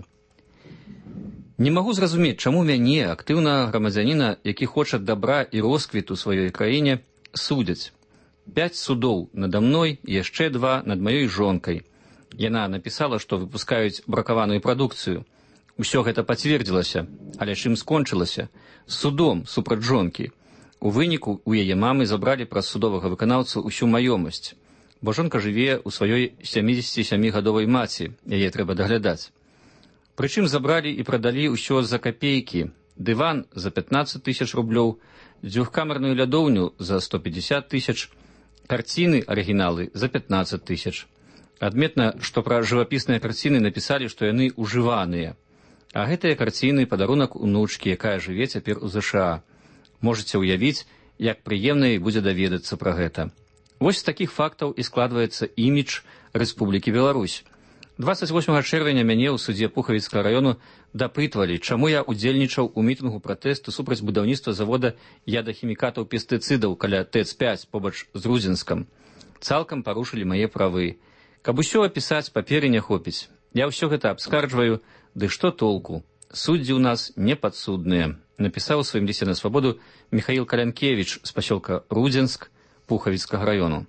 «Не магу зразумець, чаму мяне, актыўнага грамадзяніна, які хоча дабра і росквіту сваёй краіне, судзяць. 5 судоў надо мной, яшчэ 2 над маёй жонкай. Яна напісала, што выпускаюць бракаваную прадукцыю. Усё гэта пацвердзілася, але чым скончылася? Судом супраць жонкі. У выніку у яе мамы забралі праз судовага выканаўцу ўсю маёмасць, бо жонка жыве ў сваёй 77-гадовай маці, яе трэба даглядаць. Прычым забралі і прадалі ўсё за капейкі: дыван за 15 000 рублёў, дзвюхкамерную лядоўню за 150 000, карціны арыгіналы за 15 000. Адметна, што пра жывапісныя карціны напісалі, што яны ужываныя. А гэтыя карціны – падарунак унучкі, якая жыве цяпер у ЗША. Можаце ўявіць, як прыемна і будзе даведацца пра гэта. Вось з такіх фактаў і складваецца імідж Рэспублікі Беларусь. 28 чэрвеня мяне ў судзе Пухавіцкага раёну дапытвалі, чаму я удзельнічаў у мітынгу пратэсту супраць будаўніцтва завода ядахімікатаў пестыцыдаў каля ТЭЦ-5 побач з Рудзінскам. Цалкам парушылі мае правы. Каб усё апісаць, паперы не хопіць. Я ўсё гэта абскарджваю, ды што толку? Суддзі ў нас непадсудныя, напісаў у сваім лісце на свабоду Міхаіл Калянкевіч з пасёлка Рудзінск Пухавіцкага раёну.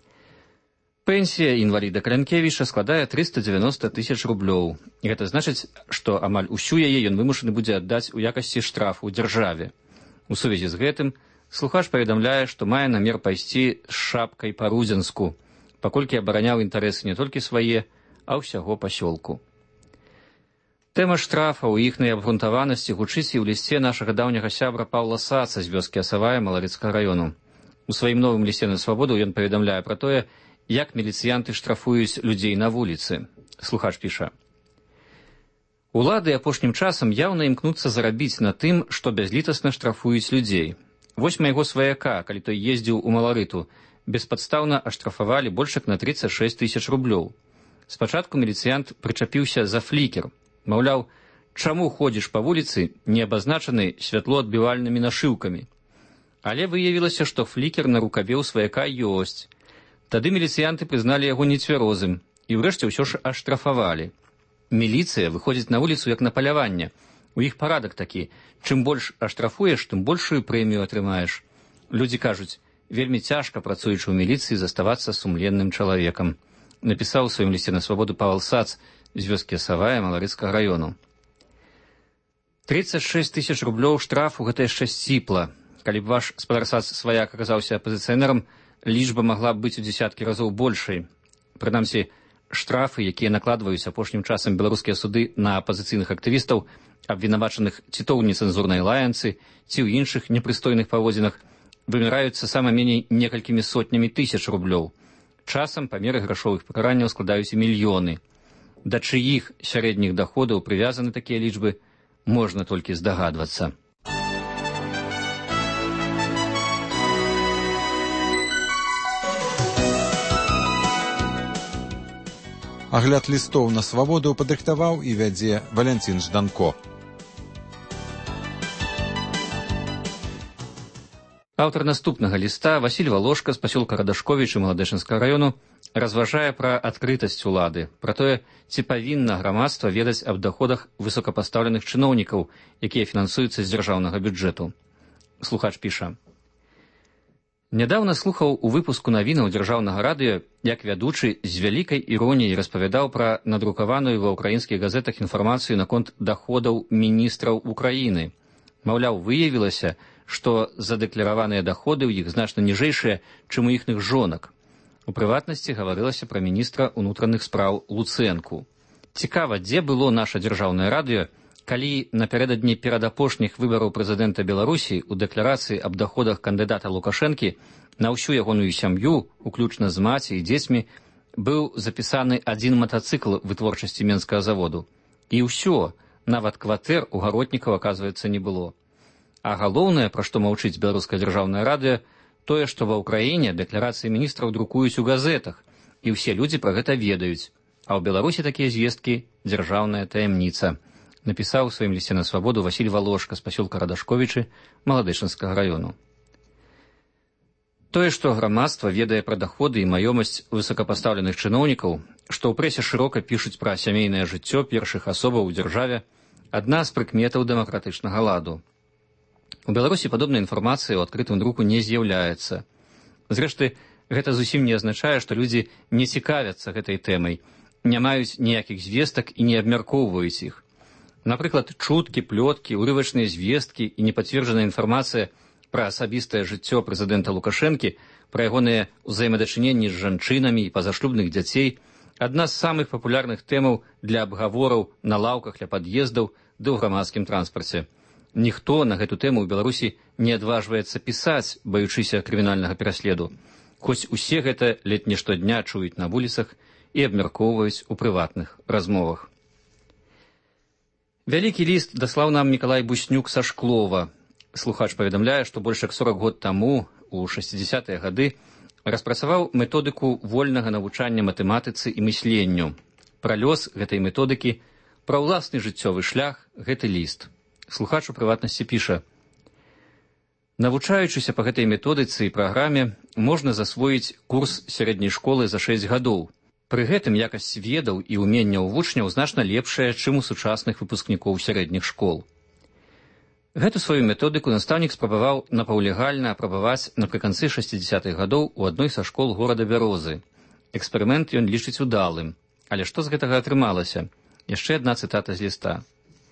Пенсія інваліда Калянкевіча складае 390 000 рублёў. Гэта значыць, што амаль усю яе ён вымушаны будзе аддаць у якасці штрафу дзяржаве. У сувязі з гэтым слухач паведамляе, што мае намер пайсці з шапкай па Рудзінску, паколькі абараняў інтарэсы не толькі свае, а ўсяго пасёлку. Тэма штрафа ў іхнай абгрунтаванасці гучыць і ў лісце нашага даўняга сябра Паўла Саца з вёскі Асавая Малавіцкага раёну. У сваім новым лісце на свабоду ён паведамляе пра тое, як міліцыянты штрафуюць людзей на вуліцы. Слухач піша: «Улады апошнім часам яўна імкнуцца зарабіць на тым, што бязлітасна штрафуюць людзей. Вось майго сваяка, калі той ездзіў у Маларыту, беспадстаўна аштрафавалі больш як на 36 000 рублёў. Спачатку міліцыянт прычапіўся за флікер. Маўляў, чаму ходзіш па вуліцы, не абазначаны святлоадбівальнымі нашыўкамі? Але выявілася, што флікер на рукаве ў сваяка ёсць. Тады міліцыянты прызналі яго нецвярозым і ўрэшце ўсё ж аштрафавалі. Міліцыя выходзіць на вуліцу як на паляванне. У іх парадак такі: чым больш аштрафуеш, тым большую прэмію атрымаеш. Людзі кажуць, вельмі цяжка, працуючы ў міліцыі, заставацца сумленным чалавекам. Напісаў у сваім лісце на свабоду Павел Сац з вёскі Асавая Маларыцкага раёну. 36 000 рублёў штрафу – гэта яшчэ сціпла. Калі б ваш спадар Сац сваяк аказаўся апазіцыянерам, лічба магла б быць у дзесяткі разоў большай. Прынамсі, штрафы, якія накладваюць апошнім часам беларускія суды на апазіцыйных актывістаў, абвінавачаных ці то ў нецэнзурнай лаянцы, ці ў іншых непрыстойных паводзінах, вымяраюцца сама меней некалькімі сотнямі тысяч рублёў. Часам памеры грашовых пакаранняў складаюць і мільёны. Да чыіх сярэдніх даходаў прывязаны такія лічбы, можна толькі здагадвацца. Агляд лістоў на свабоду падрыхтаваў і вядзе Валянцін Жданко. Аўтар наступнага ліста Васіль Валошка з пасёлка Радашковіча Маладэчынскага раёну разважае пра адкрытасць улады, пра тое, ці павінна грамадства ведаць аб доходах высокапастаўленых чыноўнікаў, якія фінансуюцца з дзяржаўнага бюджэту. Слухач піша: «Нядаўна слухаў у выпуску навінаў дзяржаўнага радыё, як вядучы з вялікай іроніяй распавядаў пра надрукаваную ва ўкраінскіх газетах інфармацыю наконт даходаў міністраў Украіны. Маўляў, выявілася, што задэклараваныя даходы ў іх значна ніжэйшыя, чым у іхных жонак. У прыватнасці гаварылася пра міністра ўнутраных спраў Луцэнку. Цікава, дзе было наша дзяржаўнае радыё, калі напярэдадні перадапошніх выбараў прэзідэнта Беларусі ў дэкларацыі аб даходах кандыдата Лукашэнкі на ўсю ягоную сям'ю, уключна з маці і дзецьмі, быў запісаны адзін матацыкл вытворчасці менскага заводу. І ўсё, нават кватэр у гаротнікаў, аказваецца, не было. А галоўнае, пра што маўчыць беларускае дзяржаўнае радыё, тое, што ва ўкраіне дэкларацыі міністраў друкуюць у газетах, і ўсе людзі пра гэта ведаюць. А ў Беларусі такія звесткі дзяржаўная таямніца, напісаў у сваім лісце на свабоду Васіль Валошка з пасёлка Радашковічы Маладышынскага раёну. Тое, што грамадства ведае пра даходы і маёмасць высокапастаўленых чыноўнікаў, што ў прэсе шырока пішуць пра сямейнае жыццё першых асобаў у дзяржаве, адна з прыкметаў дэмакратычнага ладу. У Беларусі падобная інфармацыя ў адкрытым друку не з'яўляецца. Зрэшты, гэта зусім не азначае, што людзі не цікавяцца гэтай тэмай, не маюць ніякіх звестак і не абмяркоўваюць іх. Напрыклад, чуткі, плёткі, урывачныя звесткі і непацверджаная інфармацыя пра асабістае жыццё прэзідэнта Лукашэнкі, пра ягоныя ўзаемадачыненні з жанчынамі і пазашлюбных дзяцей – адна з самых папулярных тэмаў для абгавораў на лаўках ля пад'ездаў ды ў грамадскім транспарце. Ніхто на гэту тэму ў Беларусі не адважваецца пісаць, баючыся крымінальнага пераследу, хоць усе гэта ледзь не штодня чуюць на вуліцах і абмяркоўваюць у прыватных размовах. Вялікі ліст даслаў нам Мікалай Буснюк са Шклова. Слухач паведамляе, што больш як 40 год таму, у 60-е гады, распрацаваў методыку вольнага навучання матэматыцы і мысленню. Пра лёс гэтай методыкі, пра ўласны жыццёвы шлях гэты ліст. Слухач у прыватнасці піша: навучаючыся па гэтай методыцы і праграме, можна засвоіць курс сярэдняй школы за 6 гадоў. Пры гэтым якасць ведаў і ўменняў вучняў значна лепшая, чым у сучасных выпускнікоў сярэдніх школ. Гэту сваю методыку настаўнік спрабаваў напаўлегальна апрабаваць напрыканцы 60-х гадоў у адной са школ горада Бярозы. Эксперымент ён лічыць удалым. Але што з гэтага атрымалася? Яшчэ адна цытата з ліста.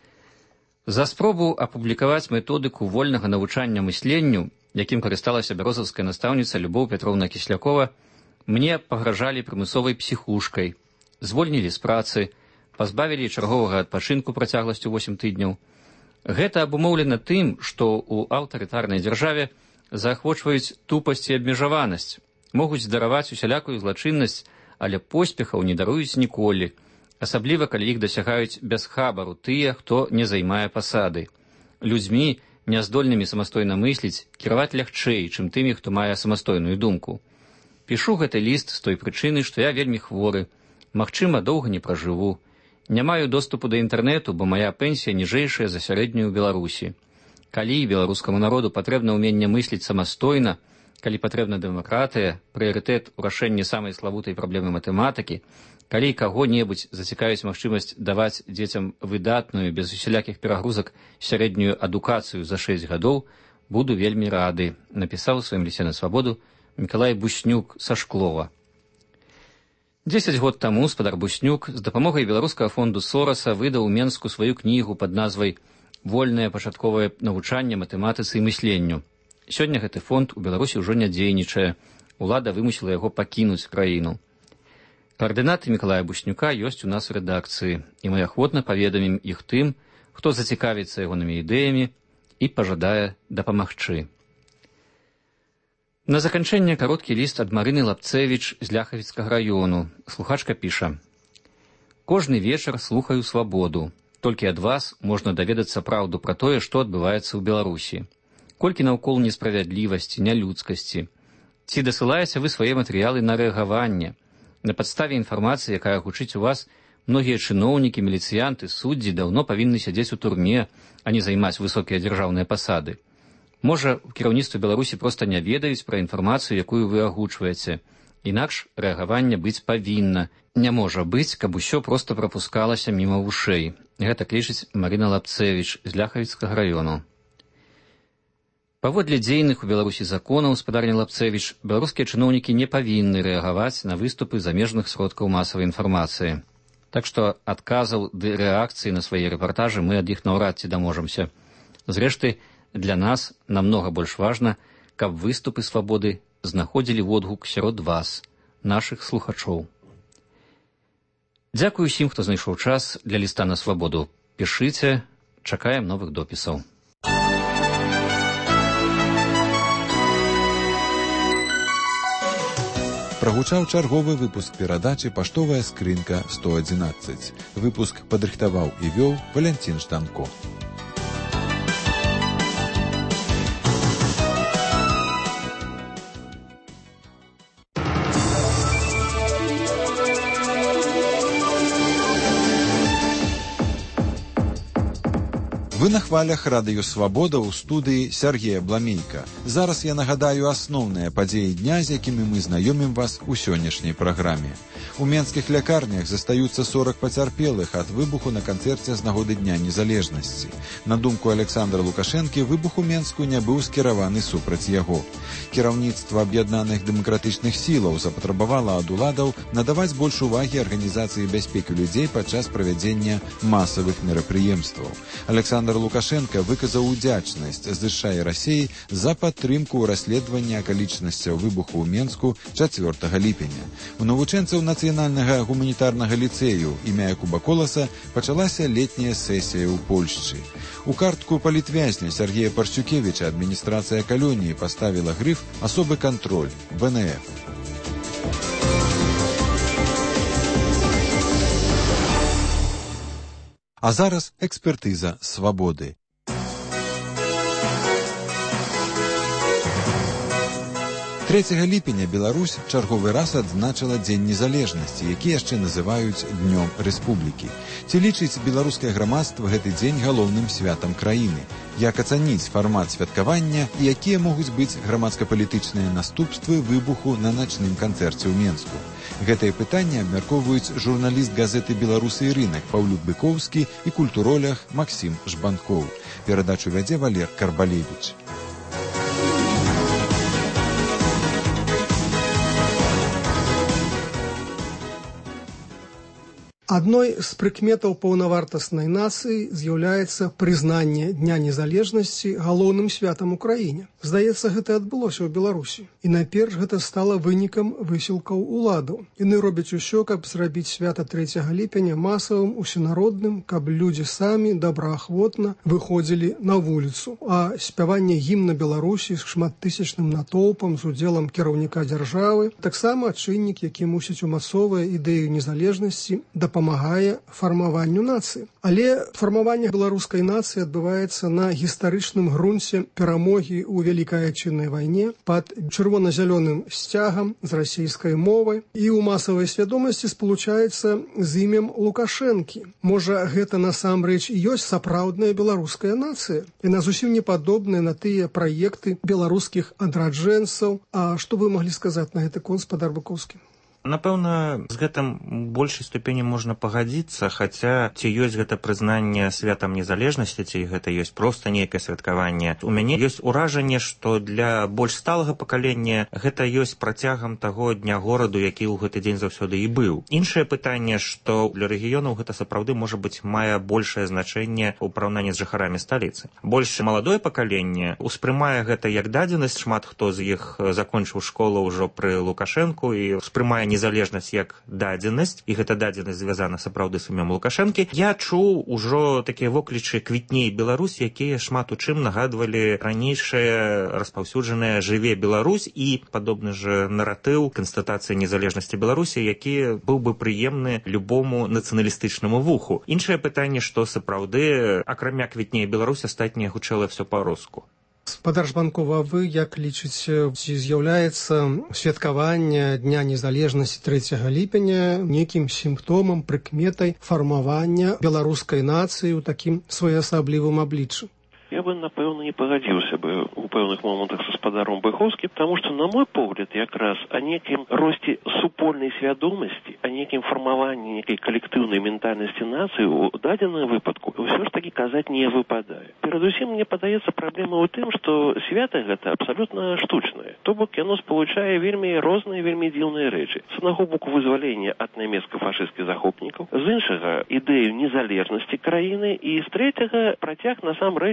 За спробу апублікаваць методыку вольнага навучання мысленню, якім карысталася бярозаўская настаўніца Любоў Пятроўна Кіслякова, мне пагражалі прымусовай псіхушкай, звольнілі з працы, пазбавілі чарговага адпачынку працягласцю 8 тыдняў. Гэта абумоўлена тым, што ў аўтарытарнай дзяржаве заахвочваюць тупасць і абмежаванасць, могуць дараваць усялякую злачыннасць, але поспехаў не даруюць ніколі, асабліва калі іх дасягаюць без хабару тыя, хто не займае пасады. Людзьмі, няздольнымі самастойна мысліць, кіраваць лягчэй, чым тымі, хто мае самастойную думку. Пішу гэты ліст з той прычыны, што я вельмі хворы, магчыма, доўга не пражыву. Не маю доступу да інтэрнэту, бо мая пенсія ніжэйшая за сярэднюю ў Беларусі. Калі беларускаму народу патрэбна ўменне мысліць самастойна, калі патрэбна дэмакратыя, прыярытэт у рашэнні самай славутай праблемы матэматыкі, калі каго-небудзь зацікавіць магчымасць даваць дзецям выдатную, без усялякіх перагрузак, сярэднюю адукацыю за 6 гадоў, буду вельмі рады, напісаў у сваім лісце на свабоду Мікалай Буснюк са Шклова. 10 год таму спадар Буснюк з дапамогай беларускага фонду Сораса выдаў у Менску сваю кнігу пад назвай «Вольнае пачатковае навучанне матэматыцы і мысленню». Сёння гэты фонд у Беларусі ўжо не дзейнічае, улада вымусіла яго пакінуць краіну. Каардынаты Мікалая Буснюка ёсць у нас у рэдакцыі, і мы ахвотна паведамім іх тым, хто зацікавіцца ягонымі ідэямі і пажадае дапамагчы. На заканчэнне кароткі ліст ад Марыны Лапцевіч з Ляхавіцкага раёну. Слухачка піша: «Кожны вечар слухаю свабоду. Толькі ад вас можна даведацца праўду пра тое, што адбываецца ў Беларусі. Колькі наўкол несправядлівасці, нялюдскасці. Ці дасылаеце вы свае матэрыялы на рэагаванне? На падставе інфармацыі, якая гучыць у вас, многія чыноўнікі, міліцыянты, суддзі даўно павінны сядзець у турме, а не займаць высокія дзяржаўныя пасады. Можа, у кіраўніцтве Беларусі проста не ведаюць пра інфармацыю, якую вы агучваеце. Інакш рэагаванне быць павінна. Не можа быць, каб усё проста прапускалася міма вушэй». Гэта лічыць Марына Лапцевіч з Ляхавіцкага раёну. Паводле дзейных у Беларусі законаў, спадарня Лапцевіч, беларускія чыноўнікі не павінны рэагаваць на выступы замежных сродкаў масавай інфармацыі. Так што адказаў ды рэакцыі на свае рэпартажы мы ад іх наўрад ці даможамся. Зрэшты, для нас намнога больш важна, каб выступы свабоды знаходзілі водгук сярод вас, нашых слухачоў. Дзякую усім, хто знайшоў час для ліста на свабоду. Пішыце, чакаем новых допісаў. Прагучаў чарговы выпуск перадачы «Паштовая скрынка 111». Выпуск падрыхтаваў і вёў Валянцін Жданко. Вы на хвалях радыё «Свабода» ў студыі Сергея Бламейка. Зараз я нагадаю асноўныя падзеі дня, з якімі мы знаёмім вас у сённяшняй праграме. У менскіх лякарнях застаюцца 40 пацярпелых ад выбуху на канцэрце з нагоды Дня незалежнасці. На думку Александра Лукашэнкі, выбух у Менску не быў скіраваны супраць яго. Кіраўніцтва аб'яднаных дэмакратычных сілаў запатрабавала ад уладаў надаваць больш увагі арганізацыі бяспекі людзей падчас правядзення масавых мерапрыемстваў. Александр Лукашенко выказаў удзячнасць ЗША і Расіі за падтрымку ў расследаванні акалічнасцяў выбуху ў Менску 4 ліпеня. У навучэнцаў нацыянальнага гуманітарнага ліцэю імя Якуба Коласа пачалася летняя сесія ў Польшчы. У картку палітвязня Сергея Парсюкевіча адміністрацыя калоніі паставіла грыф «Асобы кантроль» БНФ. А зараз экспертыза «Свабоды». 3 ліпеня Беларусь чарговы раз адзначыла Дзень незалежнасці, які яшчэ называюць Днём Рэспублікі. Ці лічыць беларускае грамадства гэты дзень галоўным святам краіны? Як ацаніць фармат святкавання і якія могуць быць грамадска-палітычныя наступствы выбуху на начным канцэрце ў Менску? Гэтае пытанне абмяркоўваюць журналіст газеты «Беларусы і рынак» Паўлюк Быкоўскі і культуролог Максім Жбанкоў. Перадачу вядзе Валер Карбалевіч. Адной з прыкметаў паўнавартаснай нацыі з'яўляецца прызнанне Дня незалежнасці галоўным святам у краіне. Здаецца, гэта адбылося ў Беларусі. І найперш гэта стала вынікам высілкаў уладаў. Яны робяць усё, каб зрабіць свята 3 ліпеня масавым, усенародным, каб людзі самі добраахвотна выходзілі на вуліцу. А спяванне гімна Беларусі з шматтысячным натоўпам з удзелам кіраўніка дзяржавы таксама чыннік, які мусіць умацоўвае ідэю незалежнасці дапамагае фармаванню нацыі. Але фармаванне беларускай нацыі адбываецца на гістарычным грунце перамогі ў Вялікай Адчыннай вайне пад чырвона-зялёным сцягам з расійскай мовай і ў масавай свядомасці спалучаецца з імем Лукашэнкі. Можа, гэта насамрэч і ёсць сапраўдная беларуская нацыя. Яна зусім не падобная на тыя праекты беларускіх адраджэнцаў. А што вы маглі сказаць на гэты конт, спадар Быкоўскі? Напэўна, з гэтым большай ступені можна пагадзіцца, хаця ці ёсць гэта прызнанне святам незалежнасці, ці гэта ёсць проста нейкае святкаванне. У мяне ёсць уражанне, што для больш сталага пакалення гэта ёсць працягам таго дня гораду, які ў гэты дзень заўсёды і быў. Іншае пытанне, што для рэгіёнаў гэта сапраўды, можа быць, мае большае значэнне ў параўнанні з жыхарамі сталіцы. Больш маладое пакаленне успрымае гэта як дадзенасць, шмат хто з іх закончыў школу ўжо пры Лукашэнку і успрымае незалежнасць як дадзенасць, і гэта дадзенасць звязана сапраўды з імем Лукашэнкі. Я чуў ужо такія воклічы «Квітней Беларусь», якія шмат у чым нагадвалі ранейшае распаўсюджанае «Жыве Беларусь» і падобны ж наратыў канстатацыі незалежнасці Беларусі, які быў бы прыемны любому нацыяналістычнаму вуху. Іншае пытанне, што сапраўды, акрамя «Квітней Беларусь», астатняе гучала ўсё па-руску. Спадар Жбанкова, вы як лічыце, ці з'яўляецца святкаванне Дня незалежнасці 3 ліпеня нейкім сімптомам, прыкметай фармавання беларускай нацыі ў такім своеасаблівым абліччы? Я бы, напэўна, не пагадзіўся бы ў пэўных момантах са спадаром Быхоўскім, потому что, на мой погляд, якраз о некім росце супольнай свядомасці, о некім фармаванні некай калектыўнай ментальнасці нацыі у дадзеным выпадку ўсё ж такі казаць не выпадае. Перадусім, мне падаецца, праблема ў тым, што свята гэта абсалютна штучнае. То бок яно спалучае вельмі розныя, вельмі дзіўныя рэчы. З аднаго боку вызвалення ад нямецка-фашысцкіх захопнікаў, з іншага ідэю незалежнасці краіны і з трэцяга працяг насамрэч савецкага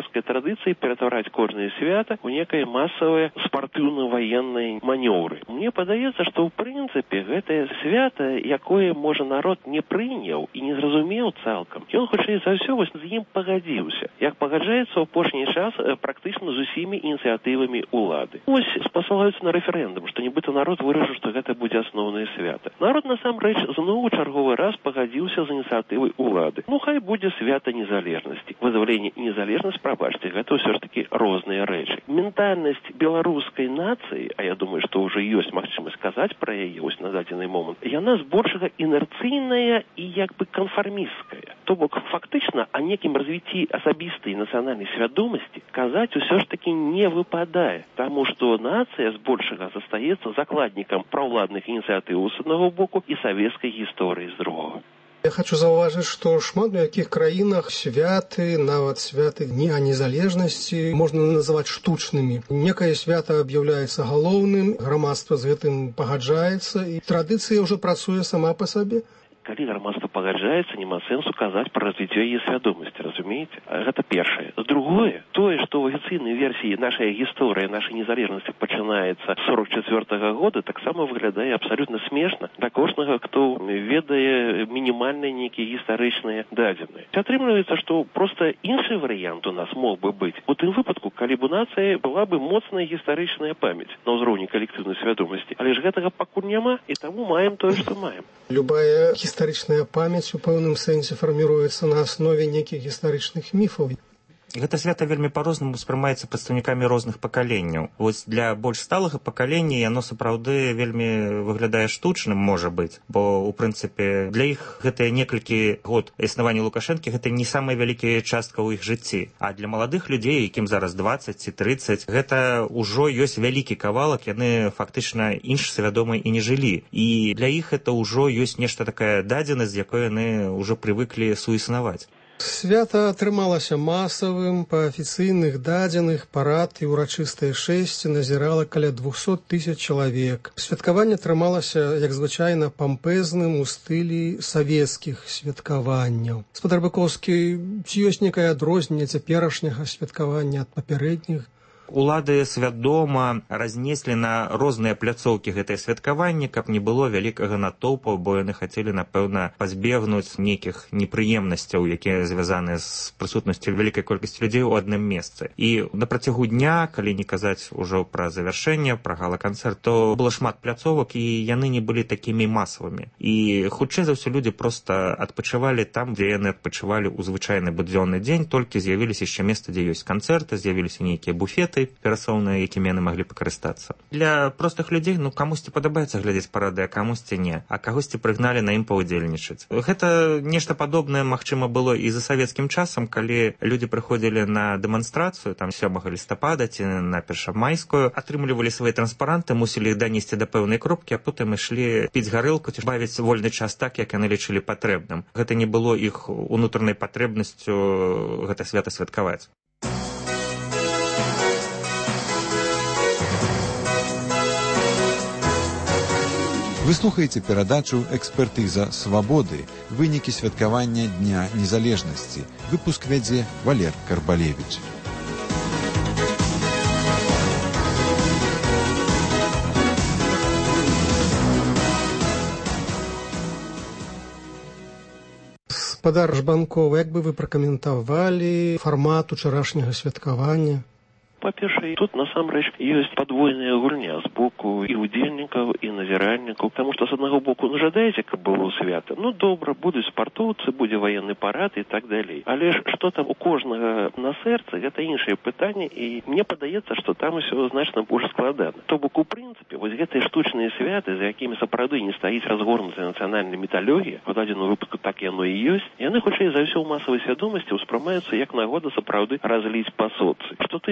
беларускай традыцыі ператвараць кожнае свята ў некае масавае спартыўна-ваенныя манёўры. Мне падаецца, што ў прынцыпе гэтае свята, якое можа народ не прыняў і не зразумеў цалкам, ён хутчэй за ўсё з ім пагадзіўся, як пагаджаецца ў апошні час практычна з усімі ініцыятывамі улады. Вось спасылаюцца на рэферэндум, што нібыта народ вырашыў, што гэта будзе асноўнае свята. Народ насамрэч зноў у чарговы раз пагадзіўся з ініцыятывай улады. Ну хай будзе свята незалежнасці. Вызваленне і незалежнасць, прабачце, гэта ўсё ж такі розныя рэчы. Ментальнасць беларускай нацыі, а я думаю, што ўжо ёсць магчымасць сказаць пра яе вось на дадзены момант, яна збольшага інерцыйная і як бы канфармісцкая. То бок фактычна о некім развіцці асабістай нацыянальнай свядомасці казаць усё ж такі не выпадае, таму што нацыя збольшага застаецца закладнікам праўладных ініцыятыў з аднаго боку і савецкай гісторыі з другога. Я хочу заўважыць, што шмат у якіх краінах святы, нават святы Дня незалежнасці можна называць штучнымі. Некае свята аб'яўляецца галоўным, грамадства з гэтым пагаджаецца, і традыцыя ўжо працуе сама па сабе. Калі грамадства пагаджаецца, няма сэнсу казаць пра развіццё яе свядомасці, разумееце? Гэта першае. Другое, тое, што ў афіцыйнай версіі нашая гісторыя нашай незалежнасці пачынаецца з 44-го года, таксама выглядае абсалютна смешна для кожнага, хто ведае мінімальныя нейкія гістарычныя дадзеныя. Атрымліваецца, што проста іншы варыянт у нас мог бы быць. У тым выпадку, калі б у нацыі была бы моцная гістарычная памяць на ўзроўні калектыўнай свядомасці. Але ж гэтага пакуль няма, і таму маем тое, што маем. Любая гістарычная памяць у пэўным сэнсе фарміруецца на аснове нейкіх гістарычных міфаў. Гэта свята вельмі па-рознаму ўспрымаецца прадстаўнікамі розных пакаленняў. Вось для больш сталага пакалення яно сапраўды вельмі выглядае штучным, можа быць, бо ў прынцыпе для іх гэтыя некалькі год існавання Лукашэнкі гэта не самая вялікая частка ў іх жыцці. А для маладых людзей, якім зараз 20 ці 30, гэта ўжо ёсць вялікі кавалак, яны фактычна інш свядома і не жылі. І для іх гэта ўжо ёсць нешта такая дадзенасць, з якой яны ўжо прывыклі суіснаваць. Свята атрымалася масавым, па афіцыйных дадзеных парад і ўрачыстае шэсце назірала каля 200 000 чалавек. Святкаванне атрымалася, як звычайна, пампезным у стылі савецкіх святкаванняў. Спадар Быкоўскі, ці ёсць некае адрозненне цяперашняга святкавання ад папярэдніх? Улады свядома разнеслі на розныя пляцоўкі гэтае святкаванне, каб не было вялікага натоўпу, бо яны хацелі, напэўна, пазбегнуць нейкіх непрыемнасцяў, якія звязаныя з прысутнасцю вялікай колькасці людзей у адным месцы. І на працягу дня, калі не казаць ужо пра завяршэнне, пра гала-канцэрт, то было шмат пляцовак, і яны не былі такімі масавымі. І хутчэй за ўсё людзі проста адпачывалі там, дзе яны адпачывалі ў звычайны будзённы дзень, толькі з'явіліся яшчэ месца, дзе ёсць канцэрты, з'явіліся нейкія буфеты перасоўныя, якімі яны маглі пакарыстацца. Для простых людзей, камусьці падабаецца глядзець парады, а камусьці не, а кагосьці прыгналі на ім паўдзельнічаць. Гэта нешта падобнае, магчыма, было і за савецкім часам, калі людзі прыходзілі на дэманстрацыю, там 7 лістапада ці на першамайскую, атрымлівалі свае транспаранты, мусілі іх данесці да пэўнай кропкі, а потым ішлі піць гарэлку ці бавіць вольны час так, як яны лічылі патрэбным. Гэта не было іх унутранай патрэбнасцю гэта свята святкаваць. Вы слухаеце перадачу «Экспертыза свабоды», вынікі святкавання Дня незалежнасці. Выпуск вядзе Валер Карбалевіч. Спадар Жбанков, як бы вы пракаментавалі фармат учарашняга святкавання? Па-першае, тут насамрэч ёсць падвойная гульня з боку і удзельнікаў, і назіральнікаў, таму што з аднаго боку жадаеце, каб было свята. Добра, будуць спартоўцы, будзе ваенны парад і так далей. Але ж што там у кожнага на сэрцы, гэта іншае пытанне, і мне падаецца, што там усё значна больш складана. То бок, у прынцыпе, вось гэтыя штучныя святы, за якімі сапраўды не стаіць разгорнутая нацыянальная міталогія, у дадзеным выпадку так яно і ёсць, яны хутчэй за ўсё ў масавай свядомасці ўспрымаюцца як нагода сапраўды разліць па соцы. Што тычыцца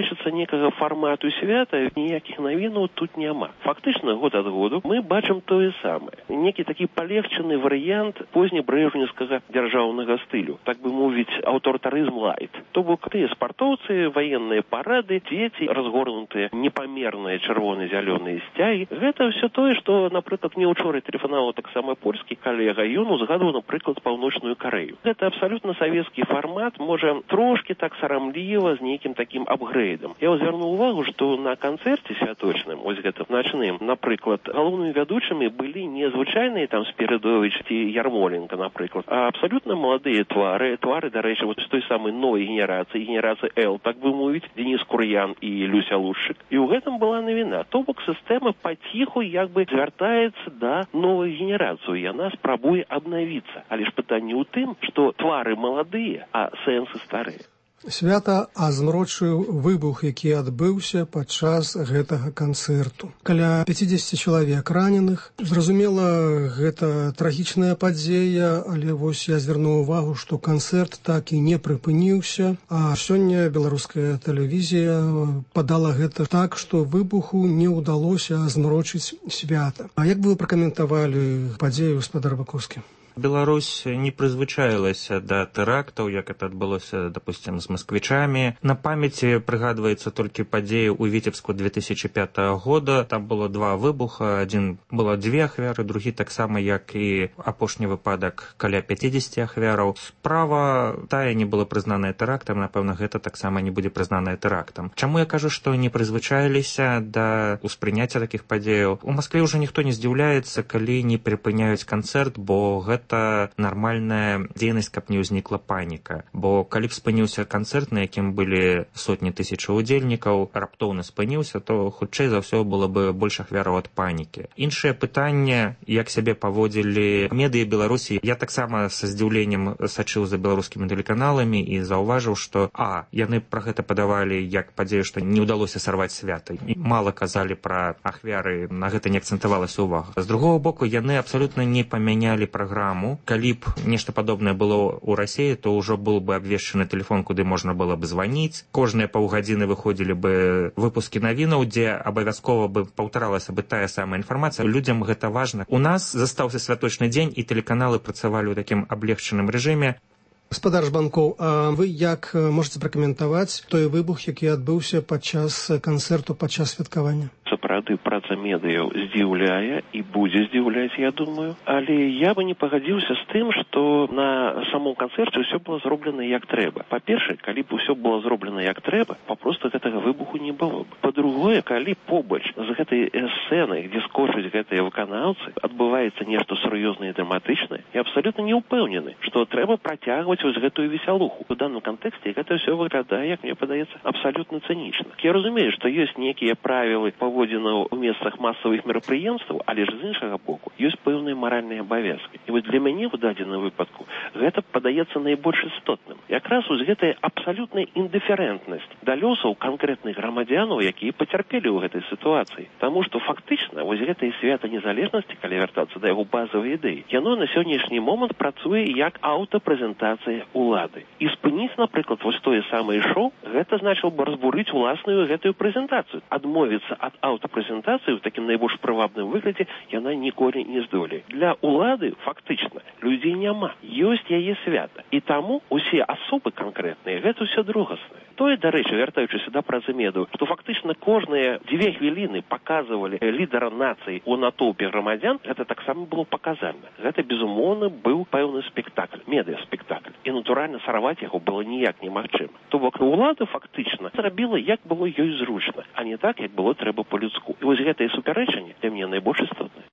некага фармату свята ніякіх навінаў тут няма. Фактычна год ад году мы бачым тое самае. Некі такі палегчаны варыянт познебрэжневскага дзяржаўнага стылю, так бы мовіць, аўтарытарызм лайт. То бок тыя спартоўцы, ваенныя парады, дзеці, разгорнутыя непамерныя чырвона-зялёныя сцягі. Гэта ўсё тое, што, напрыклад, мне ўчора тэлефанаваў таксама польскі калега, ён узгадваў, напрыклад, Паўночную Карэю. Гэта абсалютна савецкі фармат, можа, трошкі так сарамліва з нейкім такім апгрэйдам. Я звярнуў увагу, што на канцэрце святочным, ось гэтым начным, напрыклад, галоўнымі вядучымі былі не звычайныя там Спіридович ці Ярмоленко, напрыклад, а абсалютна маладыя твары, дарэчы, вот з той самай новай генерацыі Л, так бы мовіць, Денис Кур'ян і Люся Лушчык. І ў гэтым была навіна. То бок сістэма паціху як бы звяртаецца да новай генерацыі. Яна спрабуе абнавіцца. Але ж пытанне ў тым, што твары маладыя, а сэнсы старыя. Свята азмрочыў выбух, які адбыўся падчас гэтага канцэрту. Каля 50 чалавек раненых. Зразумела, гэта трагічная падзея, але вось я звярнуў увагу, што канцэрт так і не прыпыніўся, а сёння беларуская тэлевізія падала гэта так, што выбуху не ўдалося азмрочыць свята. А як бы вы пракаментавалі падзею, гаспадар Бакоўскі? Беларусь не прызвычаілася да тэрактаў, як это адбылося, допустим, з масквічамі. На памяці прыгадваецца толькі падзеі ў Віцебску 2005 года. Там было 2 выбуха. Адзін было 2 ахвяры, другі таксама, як і апошні выпадак, каля 50 ахвяраў. Справа тая не была прызнаная тэрактам, напэўна, гэта таксама не будзе прызнаная тэрактам. Чаму я кажу, што не прызвычаіліся да ўспрыняцця такіх падзеяў? У Маскве ўжо ніхто не здзіўляецца, калі не прыпыняюць канцэрт, бо гэта нармальная дзейнасць, каб не ўзнікла паніка. Бо калі б спыніўся канцэрт, на якім былі сотні тысячаў удзельнікаў, раптоўна спыніўся, то хутчэй за ўсё было бы больш ахвяраў ад панікі. Іншае пытанне, як сябе паводзілі медыі Беларусі. Я таксама са здзіўленнем сачыў за беларускімі тэлеканаламі і заўважыў, што яны пра гэта падавалі як падзею, што не ўдалося сарваць свята. Мала казалі пра ахвяры, на гэта не акцэнтавалася ўвага. З другого боку, яны абсалютна не памянялі праграму. Калі б нешта падобнае было ў Расіі, то ўжо был бы абвешчаны тэлефон, куды можна было бы званіць. Кожныя паўгадзіны выходзілі бы выпускі навінаў, дзе абавязкова бы паўтаралася бы тая самая інфармацыя. Людзям гэта важна. У нас застаўся святочны дзень, і тэлеканалы працавалі ў такім аблегчаным рэжыме. Гаспадар Жбанкоў, а вы як можаце пракаментаваць той выбух, які адбыўся падчас канцэрту, падчас святкавання? Сапраўды, праца медыяў здзіўляе і будзе здзіўляць, я думаю. Але я бы не пагадзіўся з тым, што на самом канцэрце ўсё было зроблена як трэба. Па-першае, калі б ўсё было зроблена як трэба, папросту гэтага выбуху не было б. Па-другое, калі побач з гэтай сцэнай, дзе скочаць гэтыя выканаўцы, адбываецца нешта сур'ёзнае і драматычнае, я абсалютна не ўпэўнены, што трэба працягваць вось гэтую весялуху. У данным кантэксце гэта ўсё выглядае, як мне падаецца, абсалютна цынічна. Я разумею, што ёсць нейкія правілы паводзінаў у месцах масавых мерапрыемстваў, але ж з іншага боку ёсць пэўныя маральныя абавязкі. І вось для мяне ў дадзеным выпадку гэта падаецца найбольш істотным. Якраз вось гэтая абсалютная індыферэнтнасць да лёсаў канкрэтных грамадзянаў, якія пацярпелі ў гэтай сітуацыі. Таму што фактычна вось гэтае свята незалежнасці, калі вяртацца да яго базавай ідэі, яно на сённяшні момант працуе як аўтапрэзентацыя улады. І спыніць, напрыклад, вось тое самае шоу, гэта значыла бы разбурыць уласную гэтую прэзентацыю. Адмовіцца ад аўтапрэзентацыі ў такім найбольш прывабным выглядзе яна ніколі не здолее. Для улады фактычна людзей няма. Ёсць яе свята. І таму усе асобы канкрэтныя гэта ўсё другаснае. Тое, дарэчы, вяртаючыся да працы медыяў, што фактычна кожныя 2 хвіліны паказвалі лідара нацыі ў натоўпе грамадзян, гэта таксама было паказальна. Гэта, безумоўна, быў пэўны спектакль, медыа-спектакль. І, натуральна, сарваць яго было ніяк немагчыма. То бок улада фактычна зрабіла, як было ёй зручна, а не так, як было трэба па-людску. І вось гэтае супярэчанне для мяне найбольш істотнае.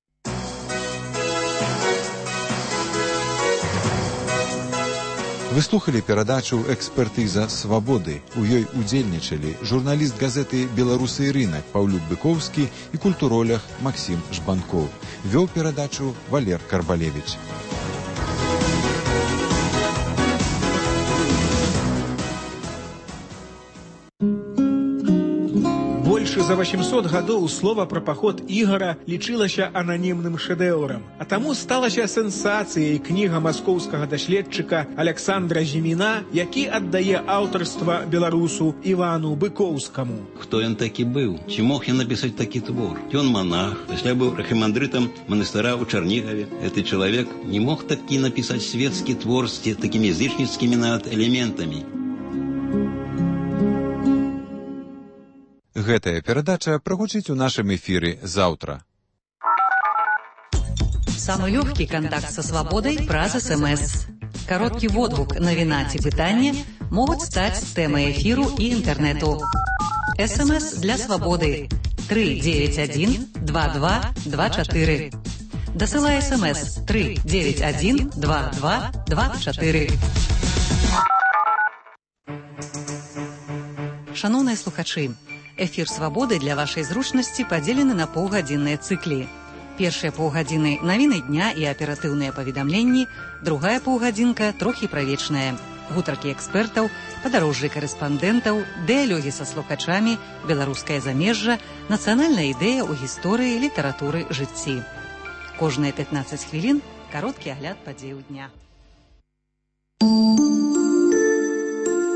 Вы слухали перадачу «Экспертыза свабоды». У ёй удзельнічалі журналіст газеты «Беларусы і рынак» Паўлюк Быкоўскі і культуролог Максім Жбанкоў. Вёў перадачу Валер Карбалевіч. Упершыншы за 800 гадоў слова пра паход Ігара лічылася ананімным шэдэўрам, а таму сталася сенсацыяй кніга маскоўскага даследчыка Александра Зіміна, які аддае аўтарства беларусу Івану Быкоўскаму. Хто ён такі быў? Ці мог ён напісаць такі твор? Ён монах, пасля быў архімандрытам манастыра ў Чарнігаве. Гэты чалавек не мог такі напісаць светскі твор з такімі язычніцкімі нават элементамі. Гэтая перадача прагучыць у нашым эфіры заўтра. Самый легкий контакт со свободой праз СМС. Короткий водгук, навіна ці пытанне могуць стаць тэмай эфіру і інтэрнэту. СМС для свободы 391-2224. Дасылай СМС 391-2224. Шановныя слухачы, эфір «Свабоды» для вашай зручнасці падзелены на паўгадзінныя цыклі. Першыя паўгадзіны – навіны дня і аператыўныя паведамленні, другая паўгадзінка – трохі правечная. Гутаркі экспертаў, падарожжы карэспандэнтаў, дыялогі са слухачамі, беларускае замежжа, нацыянальная ідэя ў гісторыі, літаратуры, жыцці. Кожныя 15 хвілін – кароткі агляд падзеяў дня.